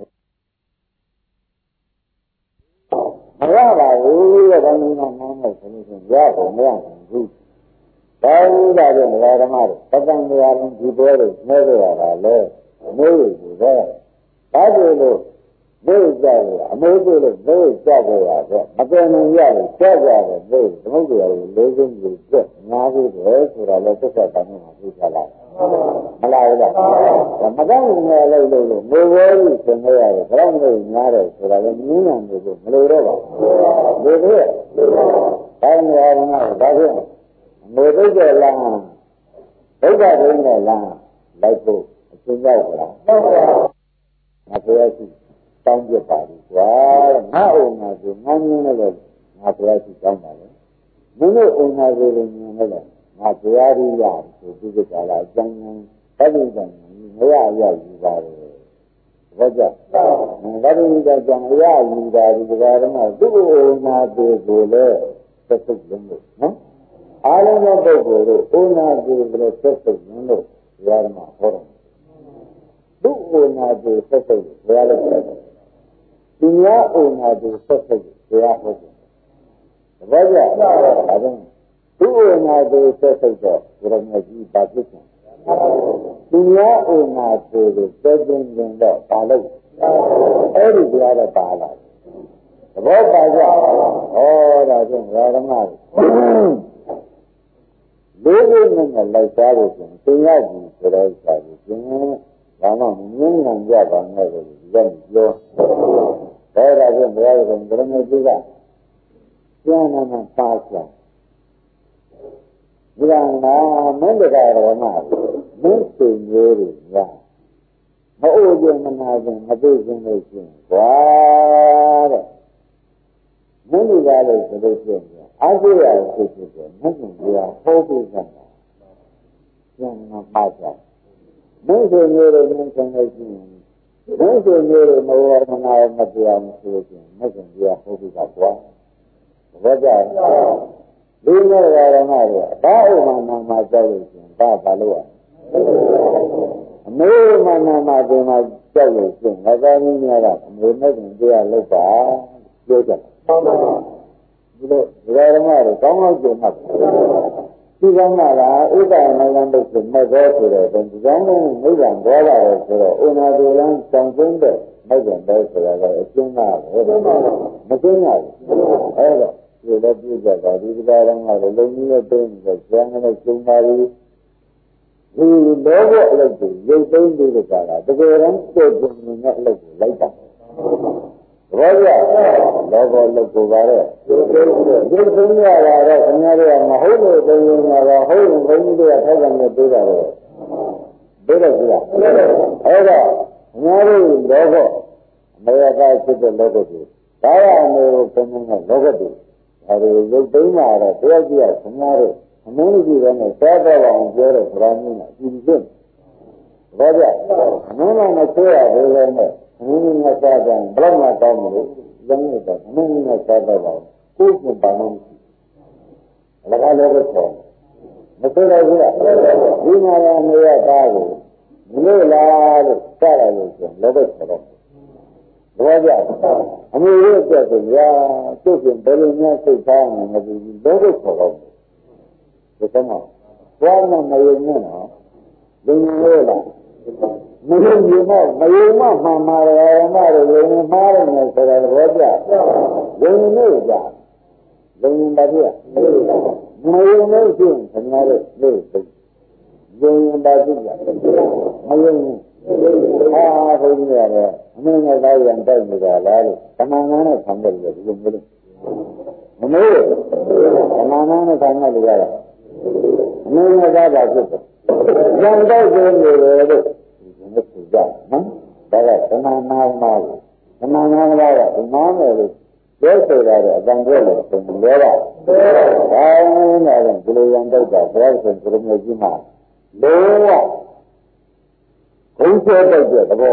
မရပါဘူးတဲ့တန်မြင်နားနဲ့ဆိုလို့ရှိရင်ရဖို့မရဘူးဘာလို့လဲဓမ္မတွေတန်တရားလုံးဒီပွဲတွေနေကြရတာလေမိုးရည်ပဲဘာလို့မိုးကြရအမိုးတွေလို့မိုးကြကြရတဲ့မကယ်နိုင်ရလို့ကြကြရတယ်မိုးသမုဒ္ဒရာကိုလေးစင်းကိုကျက်ငါးခုပဲဆိုတာလည်းသက်သက်တိုင်းမှာသိကြလားမလားဘူးလားမကောင်းငယ်လိုက်လို့မိုးဝဲကြီးဆင်ခဲ့ရတယ်ဘယ်တော့မှညားတယ်ဆိုတာလည်းနင်းနိုင်လို့မလိုတော့ပါဘူးဒီလိုတိုင်းနေရာမှာဒါဖြင့်မိုးသိတဲ့လမ်းဒုက္ခရင်းတဲ့လမ်းလိုက်ဖို့အချင်းရောက်ကြလားဟုတ်ပါဘူးငါပြောရှိတောင်းပြပါဘူးကွာငါအုံနာကိုငါမြင်လို့ငါပြောရှိတောင်းပါလေမင်းတို့အုံနာကိုမြင်လို့ငါတရားရည်ရဆိုသူကလာအကျဉ်းချင်းဗတ္တိတံမရရယူပါတယ်ဘာကြောင့်ဗတ္တိတံကြောင့်မရယူတာဒီကရမသူ့အုံနာကိုလည်းသက်သက်လုံးလို့နော်အားလုံးသောပုဂ္ဂိုလ်တို့အုံနာကိုလည်းသက်သက်လုံးလို့ဓမ္မဟောတယ်သူ့အုံနာကိုသက်သက်ဘုရားလည်းပြောတယ်သူများအုံနာကိုသက်သက်ဘုရားဟောတယ်ဘာကြောင့်ဒါကြောင့်သူ့အုံနာကိုသက်သက်တော့ဘုရားမြတ်ကြီးဗာဖြစ်တယ်သူများအုံနာကိုသက်သက်တော့ပါလို့အဲ့ဒီတရားတော့ပါလာသဘောပါကြဟောဒါကြောင့်ဓမ္မလေးလေးနဲ့လိုက်သားလို့ဆိုရင်သင်ရကြည့်ဆိုတော့စာကိုသင်ဘာမှမင်းနိုင်ကြပါနဲ့လို့ပြောပြောဒါကြောင့်ဘုရားကဘုရားမြတ်ကြီးကကျမ်းနာမှာပါချာဒီကမှာမင်းတရားဓမ္မမင်းစိတ်မျိုးတွေညာမအိုးကျင်မနာကျင်မသိခြင်းလို့ရှိရင်ကွာတဲ့မင်းတို့ကလည်းဆိုလို့ရှိရင်အားကိုးရဖြစ်ဖြစ်တယ်မဟုတ်ဘူးကွာဟောပြီးကြတာကျမ်းနာပါချာမင်းစိတ်မျိုးတွေမင်းဆုံးလို့ရှိရင်မင်းစိတ်မျိုးတွေမဝရမနာမတရားမဆိုရင်မဟုတ်ဘူးကွာဟောပြီးကြကွာဘာကြောင့်ဒီလိုဓမ္မတွေဘာဥမာနာမှာကြောက်လို့ရှိရင်ဘာလို့ရအမေမနာမှာဒီမှာကြောက်လို့ရှိရင်ငါသားကြီးများကအမေနဲ့တင်တရားလုပ်ပါပြောကြတယ်ဒီလိုဓမ္မတွေကောင်းကောင်းကျင့်မှတ်ဒီကောင်းတာကဥဒ္ဒနာယံလို့ဆိုမဲ့တော့ဆိုတော့ဒီကောင်းတဲ့နိဗ္ဗာန်ပေါ်လာတယ်ဆိုတော့ဥနာတိလံစောင့်ဆုံးတဲ့နိဗ္ဗာန်ပဲဆိုတာကအကျဉ်းသားပဲမကျဉ်းရဘူးအဲ့တော့ဒီလိုပြည့်ကြတာဒီကလာတော့ငါတို့လုံကြီးနဲ့တင်းပြီးကျန်တဲ့ကျုံပါရီဒီလောကအလုပ်ကိုရုပ်သိမ်းပြီးကြတာတကယ်တမ်းစိတ်ပုံနဲ့အလုပ်ကိုလိုက်တာဘောရလောကလုပ်ကိုပါတဲ့ရုပ်သိမ်းရတာတော့ခင်ဗျားတို့ကမဟုတ်လို့သိရင်တော့ဟုတ်ရင်ဘုန်းကြီးတွေကထောက်ခံနေပေးတာတော့ပေးတယ်ကွာအဲ့တော့ခင်ဗျားတို့လောကအမေရိကဖြစ်တဲ့လောကကြီးဒါရအမေကိုခင်ဗျားကလောကကြီးအဲဒီရုပ်သိမ်းလာတော့တရားကြီးကခင်ဗျားတို့အမုန်းကြီးတွေနဲ့စားတော့အောင်ပြောတဲ့ဗရာမင်းကအကြည့်ကြည့်ဘာကြောင့်အမုန်းနဲ့ဆွေးရတယ်လည်းနဲ့အမုန်းနဲ့စားတယ်ဘယ်မှာတောင်းမလို့ဇင်းနဲ့တော့အမုန်းနဲ့စားတော့ကိုယ်ကဘာမှမလကားလည်းခေါ်မသိတော့ဘူးလားဒီမှာလည်းနေရသားကိုမလို့လားလို့စရတယ်လို့ဆိုလည်းပဲခေါ်တော့ဘောကြအမှုရဲ့အတွက်ဆိုရာသူ့ပြင်ဘယ်လိုများစိတ်ထားမှမသိဘူးလည်းပဲခေါ်တော့ဒီကမှာဘာမှမယုံနဲ့နော်လူမျိုးလားမယုံဘူးမယုံမှမှားတယ်မတို့ယုံမှားတယ်ဆိုတဲ့ဘောကြယုံနေကြလုံရင်ပါပြမယုံလို့ရှိရင်ခင်ဗျားတို့လို့သိယုံရင်ပါပြမယုံဟာဘုရားရတယ်အမင်းနဲ့သားရံတိုက်နေတာလားလို့တမန်ငန်းနဲ့ဆံတယ်လို့ဒီလိုမျိုးမမေးတမန်ငန်းနဲ့ဆံတယ်လို့ရတာအမင်းနဲ့သားပါဖြစ်တယ်ရံတိုက်နေတယ်လို့ဒီလိုဆိုကြနော်ဒါကတမန်နာမှာတမန်ငန်းကဒီမောင်းတယ်လို့ပြောဆိုတာကအတန်ကျလို့ဆိုလို့တော့ဘာနဲ့လဲဒီလိုရန်တော့တာဘုရားရှင်ကိုရမျိုးကြီးမှာလုံးဝဘုံကျတဲ့သဘော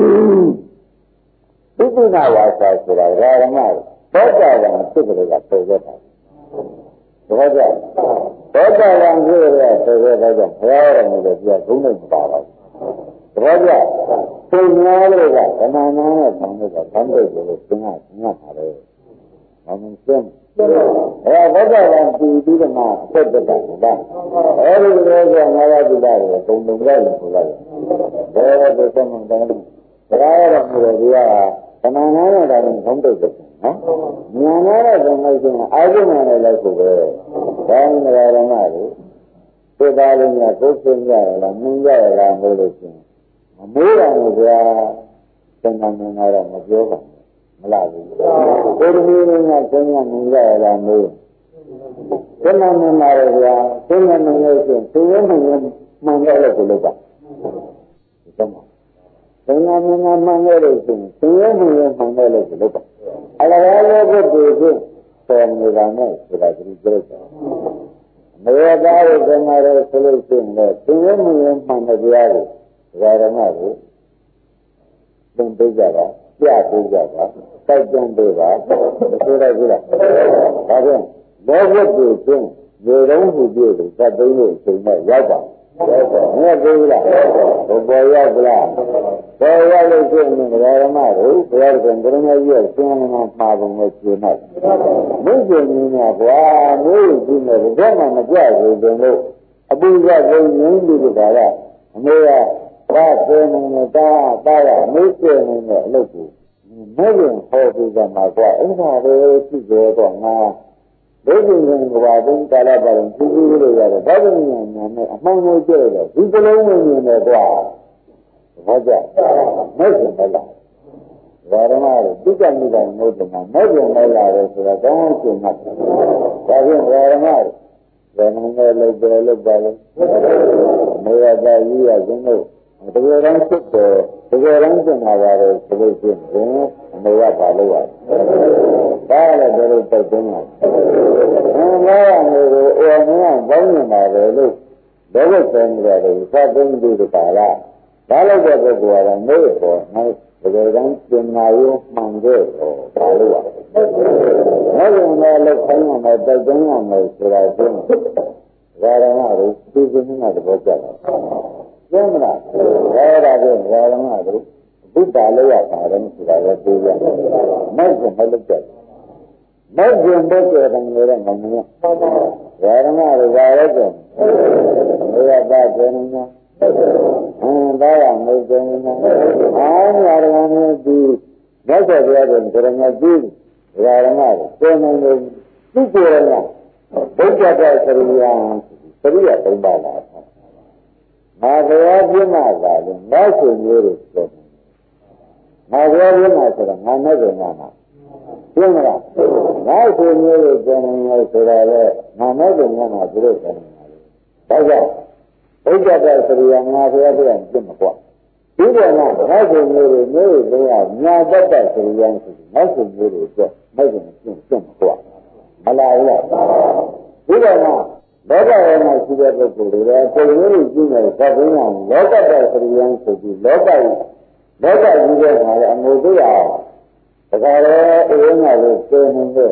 သုတနာဝါစာဆိုတာဓမ္မသောတာပန်ဖြစ်ကြတာပေါ်ရတာဘောကြသောတာပန်ဖြစ်ရတဲ့ဆိုတဲ့တော့ဘုရားရမျိုးတွေပြဘုံနဲ့မပါပါဘူးဘောကြသင်များလို့ကဓမ္မနာနဲ့ဆံလို့ကဆံလို့ဆိုလို့သင်ကပါလေအမှန်စင်ဘုရားကပြီးပြီးမှဆက်တက်တာလားအဲဒီလိုဆိုငါးပါးဒီလားကိုတုံတုံကြလို့ဆိုလိုက်ဘယ်လိုသက်မှန်တယ်ဘုရားရမျိုးတွေကတဏှာနဲ့တာရင်ဆုံးတယ်နော်ဉာဏ်နဲ့တော့မဟုတ်ဘူးအာရုံနဲ့လည်းဆိုပဲဒါနဲ့ဓမ္မတွေသိတာလည်းများကိုယ်သိကြရလားမင်းကြရလားမလို့ရှိရင်မမေးတာလို့ဗျာသင်္ကန်းနဲ့တော့မပြောပါဘူးမလားဘူးကိုယ်တည်းကကျင်းရမြင်ရလားမေးသင်္ကန်းနဲ့လာရဗျာသင်္ကန်းနဲ့လို့ရှိရင်သူရဲ့မှန်မှန်တယ်လို့ပြောတာဒီကမှာသင်္ကန်းနဲ့မှန်တယ်လို့ရှိရင်သူရဲ့မှန်မှန်တယ်လို့ပြောတာအလကားလို့ကိုယ်ကိုယ်နေတာနဲ့ဆိုတာကြည့်ကြတယ်မေရသားရဲ့သင်္ဃာရဲ့ဆိုလို့ရှိရင်လည်းသူရဲ့မှန်မှန်တဲ့တရားကိုဓမ္မကိုသင်ပေးကြတာပြပေးကြတာစိုက်ကြံပေးပါဆိုလိုက်ပြီလားဒါဖြင့်လောဘကိုချင်းရေတုံးမှုပြည့်ကိုသတ်သိမ်းလို့အချိန်နဲ့ရောက်ပါမင်းပြေးလားဘယ်ပေါ်ရောက်လားပေါ်ရောက်လို့ရှိရင်ဓမ္မကိုဘုရားကဘုရားကြီးရဲ့ဆင်းရဲမှာမှာပုံနဲ့ရှင်းလိုက်မင်းရှင်ကြီးများကွာမျိုးကြီးနဲ့ဘယ်မှမကြွဘူးလို့အပူရသိငင်းပြီးကြတာအမေကဘာပြေနေနေတာတာရမေးကျနေတဲ့အလုပ်ကိုမင်းဟောပြီးကြမှာကွာအဲ့ဒါပဲရှိသေးတော့ငါဒုက္ခရင်ကဘာတုံးကာလပါရင်သူကြီးလို့ရတယ်ဘာလို့ညာနဲ့အမှန်ကိုကြည့်တော့ဒီကလုံးဝင်နေတယ်ကွာဘာကြမဲ့စင်မလားဓမ္မတို့တိကျမိတဲ့မဟုတ်တယ်မဲ့စင်မလားလို့ဆိုတာကောင်းရှင်းမှတ်ဒါဖြင့်ဓမ္မတို့ဘယ်နဲ့လောက်ကြလို့ပါလဲမေရတာကြီးရခြင်းတို့တကယ်တမ်းဖြစ်တယ်တကယ်တမ်းကျင်လာပါတယ်ဆိုလို့ရှိရင်အမေကပါလို့ရတယ်ဒါလည်းဘယ်လိုတိုက်တွန်းလဲငါကမျိုးကိုအော်မင်းကပေါင်းနေတာပဲလို့ဘယ်လိုဆိုနေကြလဲစသင်းပြီးတပါလားဒါလည်းတဲ့ပုဂ္ဂိုလ်ကမေးပေါ်ငါတကယ်တမ်းကျင်လာရောမှန်ခဲ့တော့ပါလို့ရတယ်။နောက်ရင်လည်းခိုင်းရမယ်တိုက်တွန်းရမယ်ဆိုတာသိတယ်။ဒါရမတို့သိသိနဲ့သဘောကျတယ်။ကျင်းမလား။ဒါကြောင့်ဒါရမတို့ဘုဒ္ဓလေးရပါတယ်ဆိုတာလည်းသိရတယ်။မဲ့ကမလုပ်ကြဘူး။မဲ့ကျင်တဲ့တဲ့တယ်လည်းမမြင်။ဒါရမတို့ဒါလည်းကျင်။ဘုရားသားကျင်နေဒါရမေကျင်းနေအားရရမယ်ဒီလက်ဆက်ပြတဲ့ဒရမကြီးဓမ္မတွေကျင်းနေလို့သူ့ကိုယ်ကဘုရားတဲ့စရိယာသုံးပါလားငါဘုရားပြမသာလို့နောက်ဆုံးမျိုးတွေပြောတယ်ငါဘုရားပြမဆိုတော့ငါနဲ့ပြန်မှာပြင်းမလားနောက်ဆုံးမျိုးတွေကျင်းနေလို့ဆိုတော့လေငါနဲ့ပြန်မှာသူတို့ကျင်းနေတာလေဒါကြောင့်ဘုရားတဲ့စရိယာငါဘုရားပြန်ပြစ်မှာကွာဒီကနေ့နောက်ဆုံးမျိုးတွေမျိုးတွေညာတတ်တဲ့စရိယာဆိုနောက်ဆုံးမျိုးတွေအတွက်မိုက်တယ်ပြစ်မှာကွာမလာဘူးလားဒီကနေ့လောကရဲ့မှာရှိတဲ့ပုဂ္ဂိုလ်တွေပုံမျိုးတွေကြည့်နေသတ်သိမ်းအောင်လောကတဲ့စရိယာဆိုပြီးလောကကြီးတဲ့မှာလည်းအမှုသေးအောင်ဒါကြရဲအရင်ကလည်းသိနေတဲ့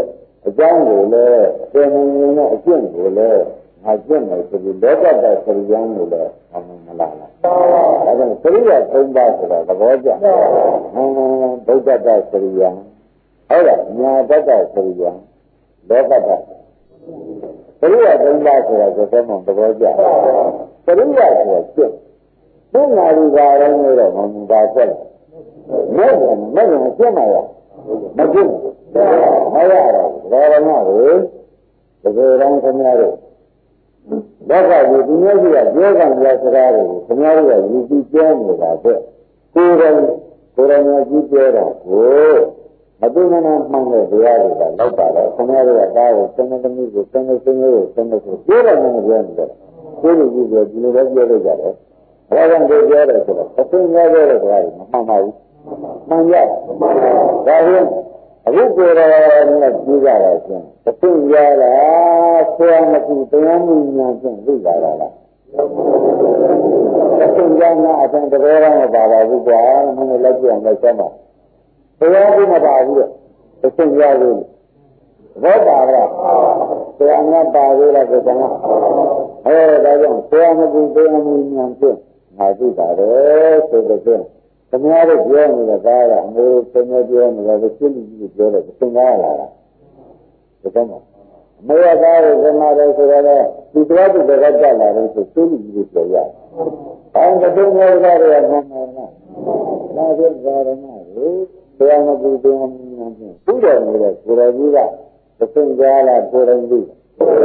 အကြောင်းကိုလည်းသင်နေနေအကျင့်ကိုလည်းငါကျင့်မယ်ဆိုပြီးလောကတ္တစရိယံကိုလည်းအောင်မလားဒါကြောင့်စရိယသုံးပါးဆိုတာသဘောကျဗုဒ္ဓတ္တစရိယံဟုတ်လားညာတ္တစရိယံလောကတ္တစရိယသုံးပါးဆိုတာကတော့မှသဘောကျစရိယဆိုတာကျင့်ဘုရားလူပါတော့လို့တော့မမြင်ပါဆက်မဲ့ကျင့်ပါရမကျင့်မရတော့ဘောရမကိုတကယ်တမ်းခင်ဗျားတို့လောကကြီးဒီမျိုးကြီးကပြောကံပြစကားတွေကိုခင်ဗျားတို့ကယူပြီးပြောနေတာတဲ့ကိုယ်တော်ကြီးပြောတာကိုမသိမနာမှန်တဲ့တရားတွေကလောက်ပါတော့ခင်ဗျားတို့ကဒါကိုသင်္ကသမီးကိုသင်္ကစင်းကိုသင်္ကဆိုပြောတယ်မပြောနေတယ်ကိုယ်လူကြီးပြောဒီလိုပဲပြောလို့ရတယ်ဘာကြောင့်ကိုပြောတယ်ဆိုတော့အသိဉာဏ်ပြောတဲ့တရားတွေမမှန်ပါဘူးမှန်ရဒါဖြင့်အခုကိုယ်တော်နဲ့ကြည့်ကြတာချင်းအသိဉာဏ်လားဆရာမကူတရားမှုဉာဏ်ဖြင့်သိကြတာလားအသိဉာဏ်ကအထင်တော်ရမ်းပါပါဘူးကွာမင်းလည်းလက်ကြည့်အောင်လက်ဆက်ပါတရားကိုမပါဘူးအသိဉာဏ်ကိုဘောပါလားဆရာမပါသေးလားကိုယ်ကဒါကြောင့်ဆရာမကူတရားမှုဉာဏ်ဖြင့်ငါသိပါတယ်ဆိုတဲ့ခင်ဗျားတို့ပြောနေတဲ့ကားကအမေသင်္ကေတပြောနေတဲ့စိတ်ကြီးပြောတဲ့သင်္ကားလာတာဒါကြောင့်အမေကကားကိုသင်ပါတယ်ဆိုတော့ဒီတရားသူတွေကကြလာတယ်ဆိုစိတ်ကြီးပြောရတယ်။အဲဒါတုန်းကလည်းရတယ်မှန်မှန်လား။ဒါကြောင့်ဇာရမကိုတရားမကူတင်အောင်ဉာဏ်ဖြင့်ဘုရားနေတဲ့ကိုယ်တော်ကြီးကသင်္ကားလာကိုယ်တော်ကြီး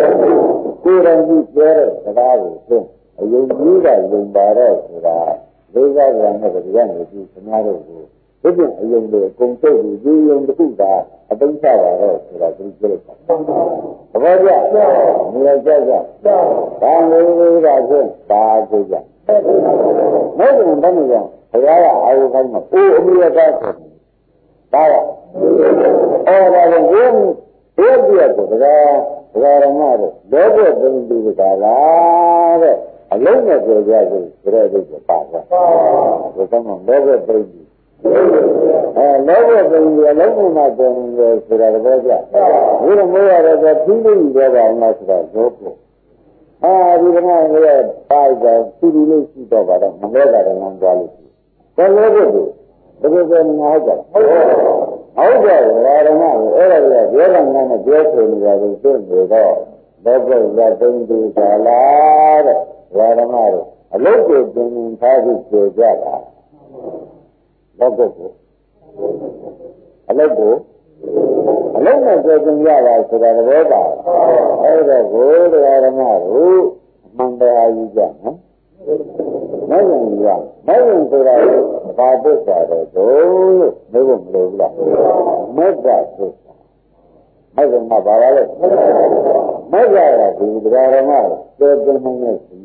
ပြောတဲ့စကားကိုသင်အယုံကြီးကယုံပါတော့ဆိုတာလေးစားကြတဲ့တရားတွေကြီးခင်ဗျားတို့ကိုဒီပြင်အယုံတွေအကုန်စိတ်ပြီးဒီယုံတစ်ခုသာအသိချပါတော့ဆိုတာသူပြောလိုက်တာသဘောကျနေရာကျကျဒါမျိုးကချင်းဒါဆိုကြမဟုတ်ဘူးဘယ်လိုလဲဘုရားကအာရုံခိုင်းမှာအိုးအမိရကဆိုဒါကအော်ဒါလည်းဘယ်ပြည့်တော့ဒါရမတို့လောဘသိတိကလားတဲ့အလုံးနဲ့ပြောကြဆိုကြတဲ့ဒီပါတော့ဘုရားကလောဘသိတိလောဘသိတိအလုံးနဲ့ပြောနေဆိုတာတပည့်ကြဘုရားမိုးရတော့သူ့လူတွေတော့မှဆိုတာလောဘဒီကနေ့လည်းပါကြသူလူလေးရှိတော့ပါတော့မလဲတာတော့မှသွားလို့ရှိတယ်လောဘကိုတကယ်ကငါဟုတ်ကြဟုတ်တယ်ဓမ္မကိုအဲ့ဒါကပြောတာနဲ့ပြောဆိုနေတာကိုသိနေတော့လောဘကသိတိကလားတဲ့ဓမ္မတို့အလုတ်ကိုသင်ထားပြီးပြောကြတာလောဘကိုအလုတ်နဲ့ပြောသင်ကြတာဆိုတာသဘောပါအဲ့ဒါကိုဓမ္မတို့အမှန်တရားယူကြနော်မယုံရမယုံဆိုတာဘာပုစ္စာတော့လို့မေးဖို့မလိုဘူးလားမေတ္တာပုစ္စာမယုံမှာဘာလဲမေတ္တာကဒီတရားဓမ္မကိုသိသိနေစီ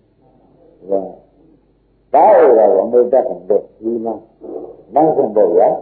ဘာလို့လဲမေတ္တာကတော့ဒီမှာမဟုတ်ဘူးဗျာ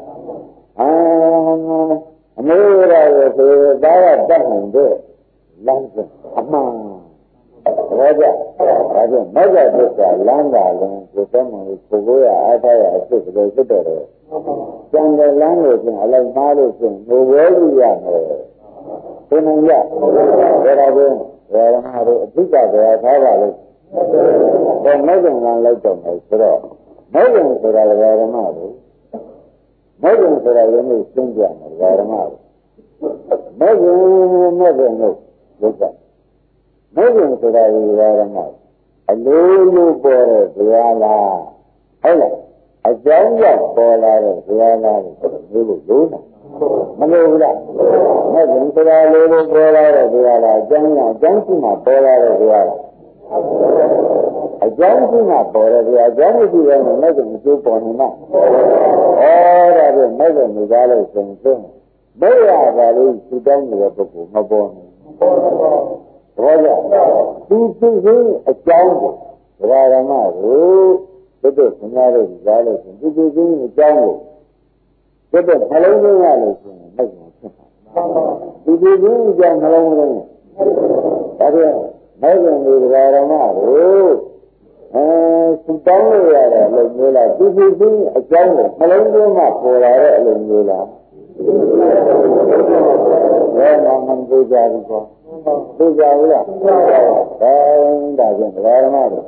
အမေရာရဲ့ဆိုဒါကတတ်နိုင်တဲ့လမ်းအမှန်ဘောကြဒါကြောင့်မေတ္တာသစ္စာလမ်းပါလုံးကိုယ်တော်မှာကိုယ်အားထားရအဖြစ်ကိုဖြစ်တော့တယ်။ကျန်တဲ့လမ်းကိုကျင်အလိုက်မားလို့ကျင်ငိုဝဲလို့ရမယ်။ဘယ်နှရဒါတော့ဘယ်မှာတို့အဓိကတရားထားပါလို့ဒါမေတ္တာလမ်းလိုက်တော့မယ်ဆိုတော့မေတ္တာဆိုတာဓမ္မတို့မေတ္တာဆိုတာယနေ့ရှင်းပြမယ်ဓမ္မတို့မေတ္တာလို့လုပ်တာမဂ္ဂင်ဆိုတာဒီဓမ္မအလိုလိုပေါ်တဲ့တရားလားဟုတ်လားအကြောင်းကြောင့်ပေါ်လာတဲ့တရားလားလို့လို့တာမလို့ဘူးလားမဂ္ဂင်ဆိုတာလိုလိုပေါ်လာတဲ့တရားလားအကြောင်းရှိမှပေါ်လာတဲ့တရားလားအကြောင်းရှိမှပေါ်တဲ့တရားအကြောင်းမရှိဘဲနဲ့မဂ္ဂင်မကျိုးပေါ်နေမှာဒါဖြင့်မဂ္ဂင်မူကားလို့ဆိုရင်ဘယ်ရပါလို့သူတောင်းနေတဲ့ပုဂ္ဂိုလ်မပေါ်ဘူးဘောကြသူသိအကြောင်းကိုဓမ္မကိုတို့ခင်ဗျားတို့ကြားလို့ရှင်သူသိအကြောင်းကိုတို့နှလုံးသွင်းရလို့ရှင်မိုက်မှာဖြစ်ပါသူသိအကြောင်းနှလုံးသွင်းဒါပြန်မိုက်ကနေဓမ္မကိုသူတောင်းလို့ရတဲ့အလုပ်မျိုးလားသူသိအကြောင်းကိုနှလုံးသွင်းမှပေါ်လာတဲ့အလုပ်မျိုးလားဘယ်မှာမှမသိကြဘူးကောသိကြဘူးလားဒါကြောင့်ဓမ္မတွေ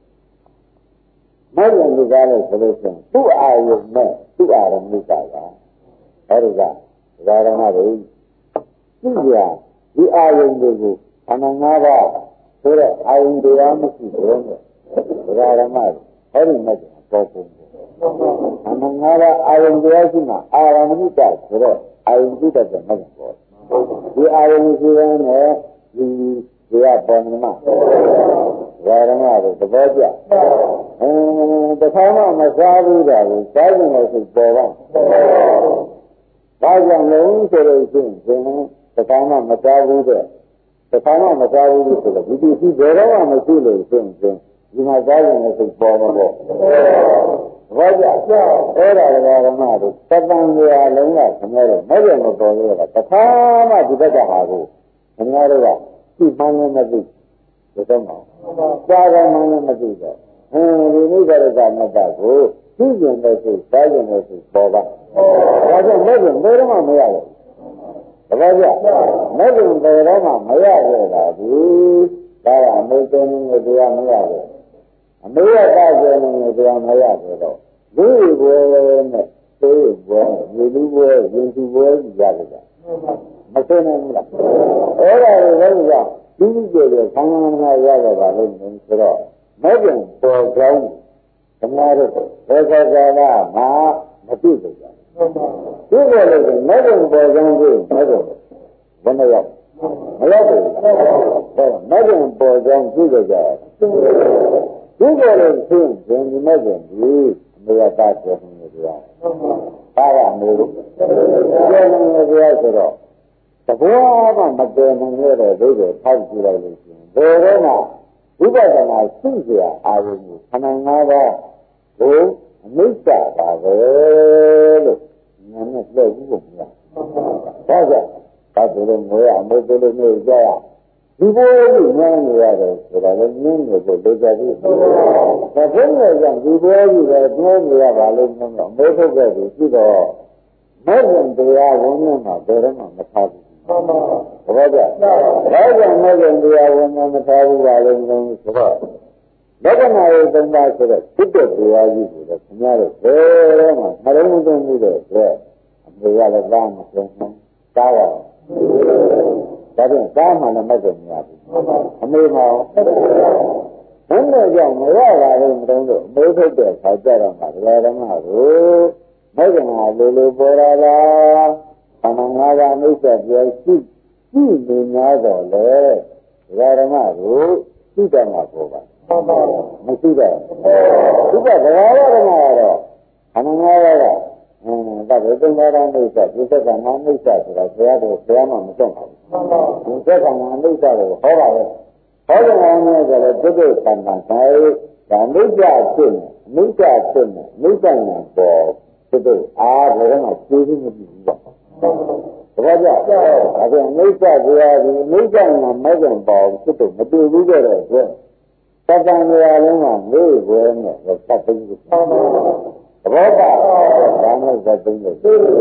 မိုက်ရင်ဒီကားလို့ဆိုလို့ရှိရင်သူ့အာယုနဲ့သူ့အာရမိကပါအဲဒီကဓမ္မတွေသိကြဒီအာယုတွေကိုခန္ဓာ၅ပါးဆိုတဲ့အာယုတရားမရှိဘူးနဲ့ဓမ္မတွေအဲဒီမဲ့ပေါ်ပုံခန္ဓာ၅ပါးအာယုတရားရှိမှအာရမိကဆိုတဲ့အာယုတိတဲ့မဲ့ပေါ်ဒီအာယုရှိတဲ့နဲ့ဒီတရားပေါ်နေမှာဓမ္မတွေသဘောကျတခါမှမစားဘူးတာကိုစားကြည့်လို့ဆိုပေါ်ပါဘာကြောင့်လဲဆိုလို့ရှိရင်တခါမှမစားဘူးတဲ့တခါမှမစားဘူးဆိုတော့ဒီဘယ်တော့မှမရှိလို့ရှိရင်ဒီမှာစားကြည့်လို့ဆိုပေါ်မှာပေါ့ဘာကြောင့်အဲ့ဒါဓမ္မတွေသတ္တန်တွေအလုံးကခင်ဗျားတို့မဟုတ်မပေါ်လို့တခါမှဒီဘက်ကဟာကိုခင်ဗျားတို့ကသိမှန်းလည်းမသိဒီတော့မှာစားတယ်မှန်းလည်းမသိတော့ဒီနိဗ္ဗာန်ကမတ္တကိုသိကျင်တဲ့စိတ်စားကျင်တဲ့စိတ်ပေါ်ပါဒါကြောင့်မဲ့ဘယ်တော့မှမရဘူးတပည့်ကြမဲ့ဘယ်တော့မှမရခဲ့တာဘူးဒါကအမေကျင်းနေတရားမရဘူးအမေရကကျင်းနေတရားမရခဲ့တော့ဒီဘွယ်နဲ့သိဘွယ်ဒီလူဘွယ်ရင်သူဘွယ်ကြီးရတယ်ကမသိနိုင်ဘူးလားအဲ့ဒါလည်းကြောင့်ဒီလိုကြခန္ဓာငါရရပါလိမ့်မယ်ဆိုတော့မဲ့ပြန်ပေါ်ကောင်းဓမ္မတို့ဘောဇာကမှာမပြည့်စုံဘူးဒီလိုလို့မဲ့ပြန်ပေါ်ကောင်းပြီးမဲ့တော့ဘယ်နဲ့ရောက်မရောက်ဘူးမဲ့ပြန်ပေါ်ကောင်းပြီးကြတယ်ဒီလိုလို့ရှင်းဒီမဲ့ပြန်ဒီအမေရတာပြောနေကြတယ်ဘာကမျိုးလို့ပြောနေကြရဆိုတော့တဘောမှမတည်နိုင်ရတဲ့ဒုက္ခထောက်ကြည့်လိုက်လို့ရှိရင်ဘယ်တော့မှဝိပဿနာသိเสียအာရုံကိုခန္ဓာ၅ပါးကိုအနိစ္စပါပဲလို့ဉာဏ်နဲ့ပြောပြီးလို့မရဘူး။ဒါကြောင့်ဘာလို့လဲငွေအမိုးတို့လို့မျိုးကြရဒီဘိုးကြီးဉာဏ်နေရတယ်ဆိုတာလည်းဉာဏ်ကိုလိုကြပြီ။ဒါဖြစ်နေကြဒီဘိုးကြီးလည်းပြောနေရပါလိမ့်မယ်။မိုးထုတ်တဲ့သူရှိတော့မဲ့ရင်တရားဝင်နေမှာဘယ်တော့မှမထားဘူး။ဘာကြောင့်မဲ့ရင်တရားဝင်နေမထားဘူးပါလိမ့်မယ်ဆိုတော့လက္ခဏာရေးသုံးပါးဆိုတော့ဖြစ်တဲ့တရားကြီးကိုလည်းခင်ဗျားတို့ဘယ်တော့မှမလုံးမသွင်းဘူးတဲ့အတွက်အမေကလည်းသားမသွင်းဘူးသားရဒါဖြင့်သားမှလည်းမသွင်းမရဘူးအမေမှာဘယ်နဲ့ကြောင့်မရပါဘူးမတုံးတော့မိုးထုတ်တဲ့ခါကြတော့မှဒကာဓမ္မကိုမဲ့ကနာလိုပေါ်လာတာခန္ဓာ၅ပါးအိဋ္ဌပြောရှိနေများတော့လေဒကာဓမ္မကိုသိတယ်မှာပေါ်ပါမရှိတော့ဒီကဘဂဝါဓမ္မကတော့ခန္ဓာ၅ပါးကဒါဘယ်တုန်းကတော့အိဋ္ဌဒီသက္ကနာအိဋ္ဌဆိုတာဘုရားတို့ဘုရားမှမဆုံးပါဘူးဒီသက္ကနာအိဋ္ဌကိုဟောပါလေဟောတဲ့အောင်နဲ့ဆိုတော့ဒုက္ခသံဃာဆိုင်ဒါအိဋ္ဌဖြစ်နေအိဋ္ဌဖြစ်နေအိဋ္ဌနဲ့ပေါ်ဒုက္ခအားဘယ်တော့မှသိသိမပြီးဘူးပေါ့ဒါကြောင့်အခုအိဋ္ဌတရားဒီအိဋ္ဌနဲ့မဲ့ကြံပေါ်ဖြစ်တော့မတူဘူးကြတဲ့အတွက်သတ္တန်တွေအလုံးကမေ့ဘွယ်နဲ့သတ်သိမ်းကိုသဘောပါဒါနဲ့သတ်သိမ်းလို့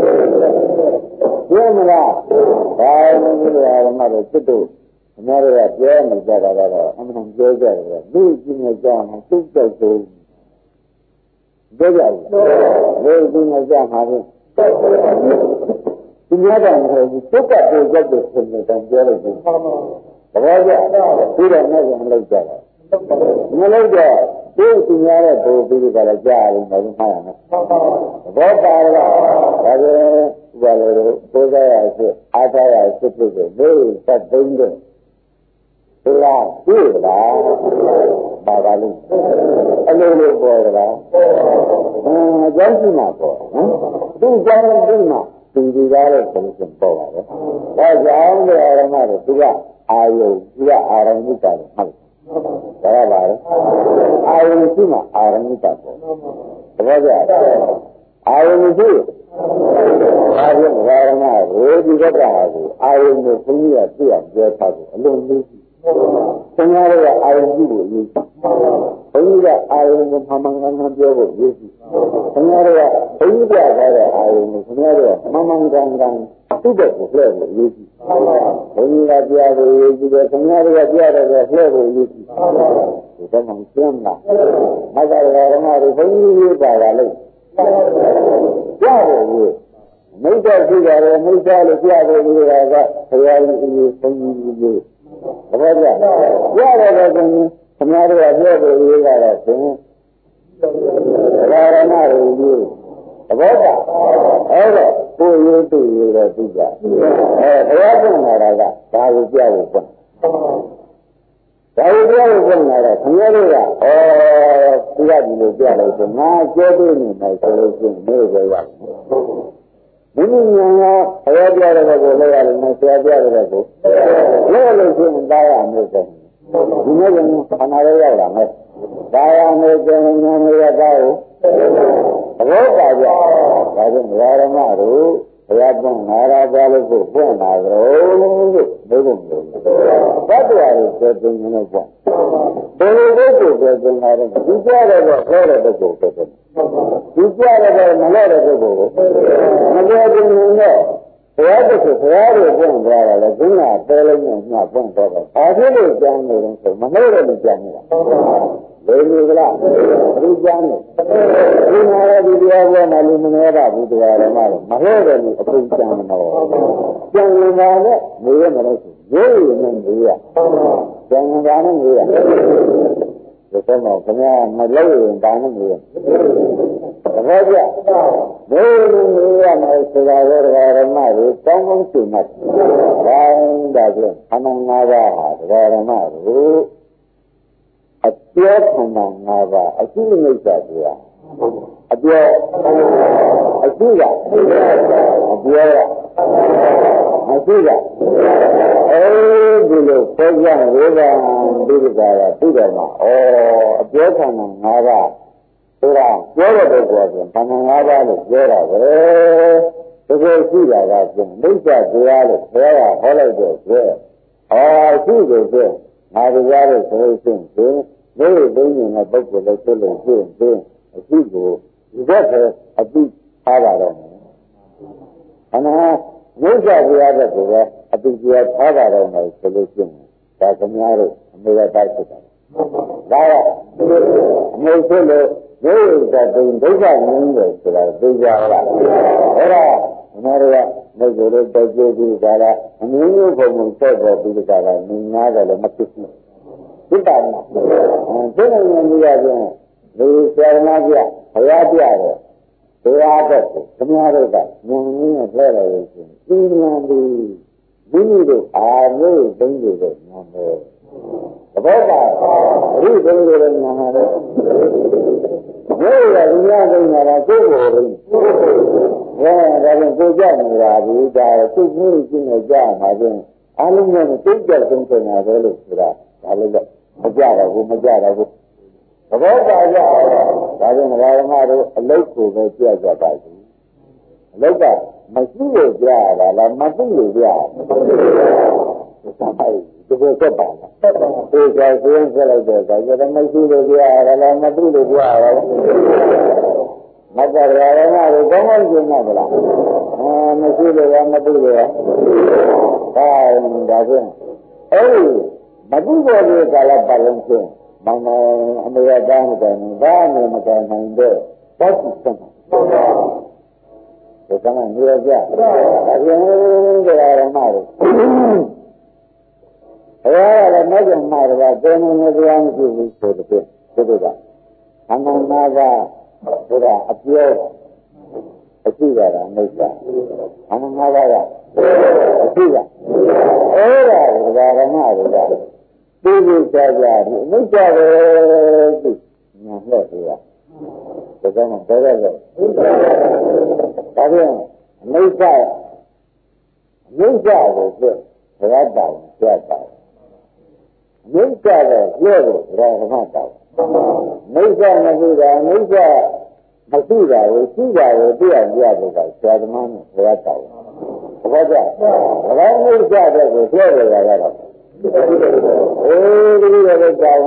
ပြောမလားဒါလည်းဒီအရမတွေစစ်တို့အများတွေကပြောနေကြတာကတော့အမှန်ပြောကြတယ်လူကြီးနဲ့ကြောင်းသူ့ကြောက်သူပြောကြတယ်လူကြီးနဲ့ကြောင်းမှာဒီများတယ်မဟုတ်ဘူးသုတ်ကပြေရက်တဲ့ဆင်းနေတဲ့ပြောလို့သဘောကျပြီးတော့နဲ့မလုပ်ကြတာမလို့တော့ဒီသူများတဲ့ဘုရားပြီးကြတာကြားရင်မမှားရမယ်ဘောပါရဒါကြောင့်ဥပါလေတို့ကိုယ်စားရဖြစ်အားထားရဖြစ်ဖြစ်ကိုဒီသတ်သိမ်းတဲ့ဒီလားဒီလားပါပါလိမ့်အလိုလိုပေါ်ကြလားအကြောင်းရှိမှာပေါ့နော်သူ့ကြောင့်ဒီမှာဒီကားတဲ့ပုံစံပေါ်ပါပဲဒါကြောင့်ဒီအာရမတွေသူကအာယုသူကအာရမိတာလို့ဟုတ်ဒါရပါလေအာယုရှိမှအာရမိတာပေါ့သဘောကျအာယုရှိအာယုဘာရမကိုဒီကတ္တဟာကိုအာယုကိုဘုရားသိအောင်ပြောထားကိုအလုံးလေးသင်္ဃာရအာယုရှိကိုအရေးဘုန်းကြီးကအာယုံကိုမှန်မှန်ကန်ကန်ပြောဖို့ရည်ရှိခင်ဗျားတို့ကဘုန်းကြီးပြထားတဲ့အာယုံကိုခင်ဗျားတို့ကမှန်မှန်ကန်ကန်သူ့ဘက်ကိုလှည့်ဖို့ရည်ရှိဘုန်းကြီးကပြဖို့ရည်ရှိတယ်ခင်ဗျားတို့ကပြတဲ့ကလှည့်ဖို့ရည်ရှိဒီတော့မှကျမ်းလားမကရာဓမ္မတွေဘုန်းကြီးရေးပါလားပြဖို့ရည်မိစ္ဆာရှိကြတယ်မိစ္ဆာလို့ပြဖို့ရည်တာကဘုရားကြီးအရေးဘုန်းကြီးရေးတပည့်ကြရတဲ့ကောခင်ဗျားတို့ကပြဖို့ရည်ကတော့ဖြင့်ရာဓမ္မတွေရေးသဘောကျအဲ့တော့ကိုယ်ရေးသူရေးတော့သိကြဘုရားပြန်လာတာကဒါကိုပြဖို့ပေါ့ဒါကိုပြဖို့ပြန်လာတော့ခင်ဗျားတို့ကဒီကဒီလိုပြလိုက်ဆိုငါကျဲသေးနေမယ်ဆိုလို့ရှိရင်နေကြရမိမိညာကဘုရားပြတဲ့ဘက်ကိုလည်းရတယ်ဆရာပြတဲ့ဘက်ကိုလည်းလို့ရှိရင်တားရမယ်ဆိုဒီနေ့ကခန္ဓာလေးရောက်လာမယ်ဒါရမယ်ကျန်ညာမျိုးကတားကိုသဘောပါကြဒါကြောင့်ဓမ္မတို့ဘုရားပြန်လာတာကြားလို့ကိုပွင့်လာကြလို့ဘုရားမျိုးဘတ်တရားကိုပြောတင်နေတော့ပေါ့ဘယ်လိုပုဂ္ဂိုလ်ပြောတင်လာတယ်ဒီကြတဲ့တော့ခေါ်တဲ့ပုဂ္ဂိုလ်ပြောတယ်ဒီကြတဲ့တော့မလဲတဲ့ပုဂ္ဂိုလ်ကိုမပြောတင်နေတော့ဘုရားတခုဘုရားကိုပွင့်သွားတာလေခုနကတဲလုံးနဲ့ညပွင့်သွားတယ်ဘာဖြစ်လို့ကြမ်းနေလဲဆိုမလို့လည်းကြမ်းနေတာလေလူကလားဒီကြမ်းနေဒီမှာလည်းဒီတရားပေါ်မှာလူမနေပါဘူးတရားဓမ္မတွေမဟုတ်တယ်လို့အပုံကြမ်းတော့ကြမ်းနေတာနဲ့နေရမလို့ရိုးရိုးနဲ့နေရကြမ်းနေတာနဲ့နေရဒီတော့ခင်ဗျာမလို့ရင်ဒါနဲ့နေရသဘောကျနေနေရမယ်ဆိုတာကဓမ္မတွေတောင်းကောင်းရှင်မှတ်ဒါဒါကြောင့်အနန္တ၅ပါးဟာဓမ္မတွေအပြောခန္ဓာ၅ပါးအရှိမိစ္ဆာတရားအပြောအရှိကအပြောအရှိကအဲဒီလိုပြောကြဝေဒံဒီကရာသိတယ်မှာအပြောခန္ဓာ၅ပါးဆိုတာပြောတဲ့ပုဂ္ဂိုလ်ကခန္ဓာ၅ပါးလို့ပြောတာပဲတကယ်ရှိတာကဖြင့်မိစ္ဆာတရားလို့ဘုရားကဟောလိုက်တဲ့ကျဲရှိတယ်ကျဲငါတရားလို့ဆိုလို့ရှိရင်ဒီလိုသိနေတဲ့ပုဂ္ဂိုလ်လည်းဖြစ်လို့ရှိရင်အရှိကိုဒီဘက်ကအတိထားပါတော့မယ်ခန္ဓာမိစ္ဆာတရားတဲ့ကိုပဲအတိတရားထားပါတော့မယ်ဆိုလို့ရှိရင်ဒါခင်ဗျားတို့အမေကတိုက်ဖြစ်တာဒါကအမေဖြစ်လို့ဒိဋ္ဌိတုံဒုက္ခငြင်းတယ်ဆိုတာသိကြလားအဲ့ဒါအမေကမိစ္ဆာတို့တိုက်ကြည့်ပြီးဒါကအမျိုးမျိုးပုံပုံဆက်ပေါ်ပြီးဒါကမြင်ရတယ်လည်းမဖြစ်ဘူးသိတာမလားသိနေနေရခြင်းဒီဆရာမပြဘုရားပြတယ်ဘုရားတဲ့ခင်ဗျားတို့ကဉာဏ်ရင်းနဲ့လှည့်လာလို့ရှိရင်ဒီဉာဏ်ဒီမိမိတို့အာမျိုးသိနေတယ်ဉာဏ်ပဲသဘောပါအရိသိနေတယ်ဉာဏ်ပါလေဘယ်လိုလဲဉာဏ်သိနေတာကိုယ်ကိုယ်ဒါကြောင့်ကိုကြနေတာဒီဒါသူ့ကြီးကြီးနဲ့ကြာမှာချင်းအလုံးစုံသိကြဆုံးနေတာပဲလို့ဆိုတာဒါလည်းမကြတော့ဘူးမကြတော့ဘူးသဘောပါကြဒါကြောင့်ဓမ္မတို့အလုတ်ကိုပဲကြကြပါဘူးအလုတ်ကမရှိလို့ကြရတာလားမသိလို့ကြရတာဒီလိုဆက်ပါလားဒီကစင်းဆက်လိုက်တဲ့အခါကျတော့မရှိလို့ကြရတာလားမသိလို့ကြရတာလားမတ္တရာဓမ္မတို့ကောင်းကောင်းကျင့်မှာလားမရှိလို့ရမသိလို့ရဒါဖြင့်အဲဒီမသိတဲ့ဒီကာလပတ်လုံးချင်းမမအမေရတာမကန်ဘာမှမကန်နိုင်တဲ့ဘာသာစံဒါကမှနေရကြဒါပြန်ကြရမှာလို့အဲ့ဒါလည်းမကျန်မှာတော့ဘယ်နည်းနဲ့တရားမရှိဘူးဆိုတဲ့ဒီကအနန္တကဆိုတာအပြောအရှိတာမိစ္ဆာအနန္တကအရှိတာအဲ့ဒါဓမ္မတွေကသိသိကြကြဒီမိစ္ဆာပဲသိညာလှည့်ပြီးတာဒါကြောင့်ဘယ်လိုလဲဒါပြန်မိစ္ဆာကိုပြဘုရားတောင်းပြတာမိစ္ဆာတော့ပြည့်ဖို့ဓမ္မတောင်းမိစ္ဆာမရှိတာမိစ္ဆာမရှိတာကိုရှိတာကိုပြရပြဖို့ကဆရာသမားနဲ့ဘုရားတောင်းဘောကြဘာမိစ္ဆာတဲ့ကိုပြည့်ရတာကတော့ဒီလိုပဲကြောင်းဆိုတော့